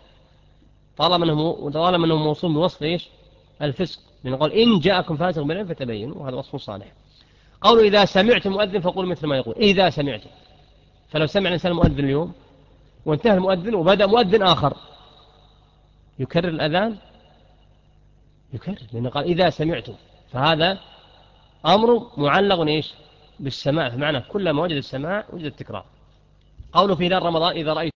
طالما أنه موصول بوصف إيش؟ الفسق. لنقول إن جاءكم فاسق بنبأ فتبينوا، وهذا وصف صالح. قولوا إذا سمعت مؤذن فقول مثل ما يقول. إذا سمعت، فلو سمع الإنسان المؤذن اليوم وانتهى المؤذن وبدأ مؤذن آخر يكرر الأذان؟ يكرر، لأنه قال إذا سمعتم، فهذا أمر معلق إيش؟ بالسماع، فمعنى كلما وجد السماع وجد التكرار. قوله في نار رمضان إذا رأيت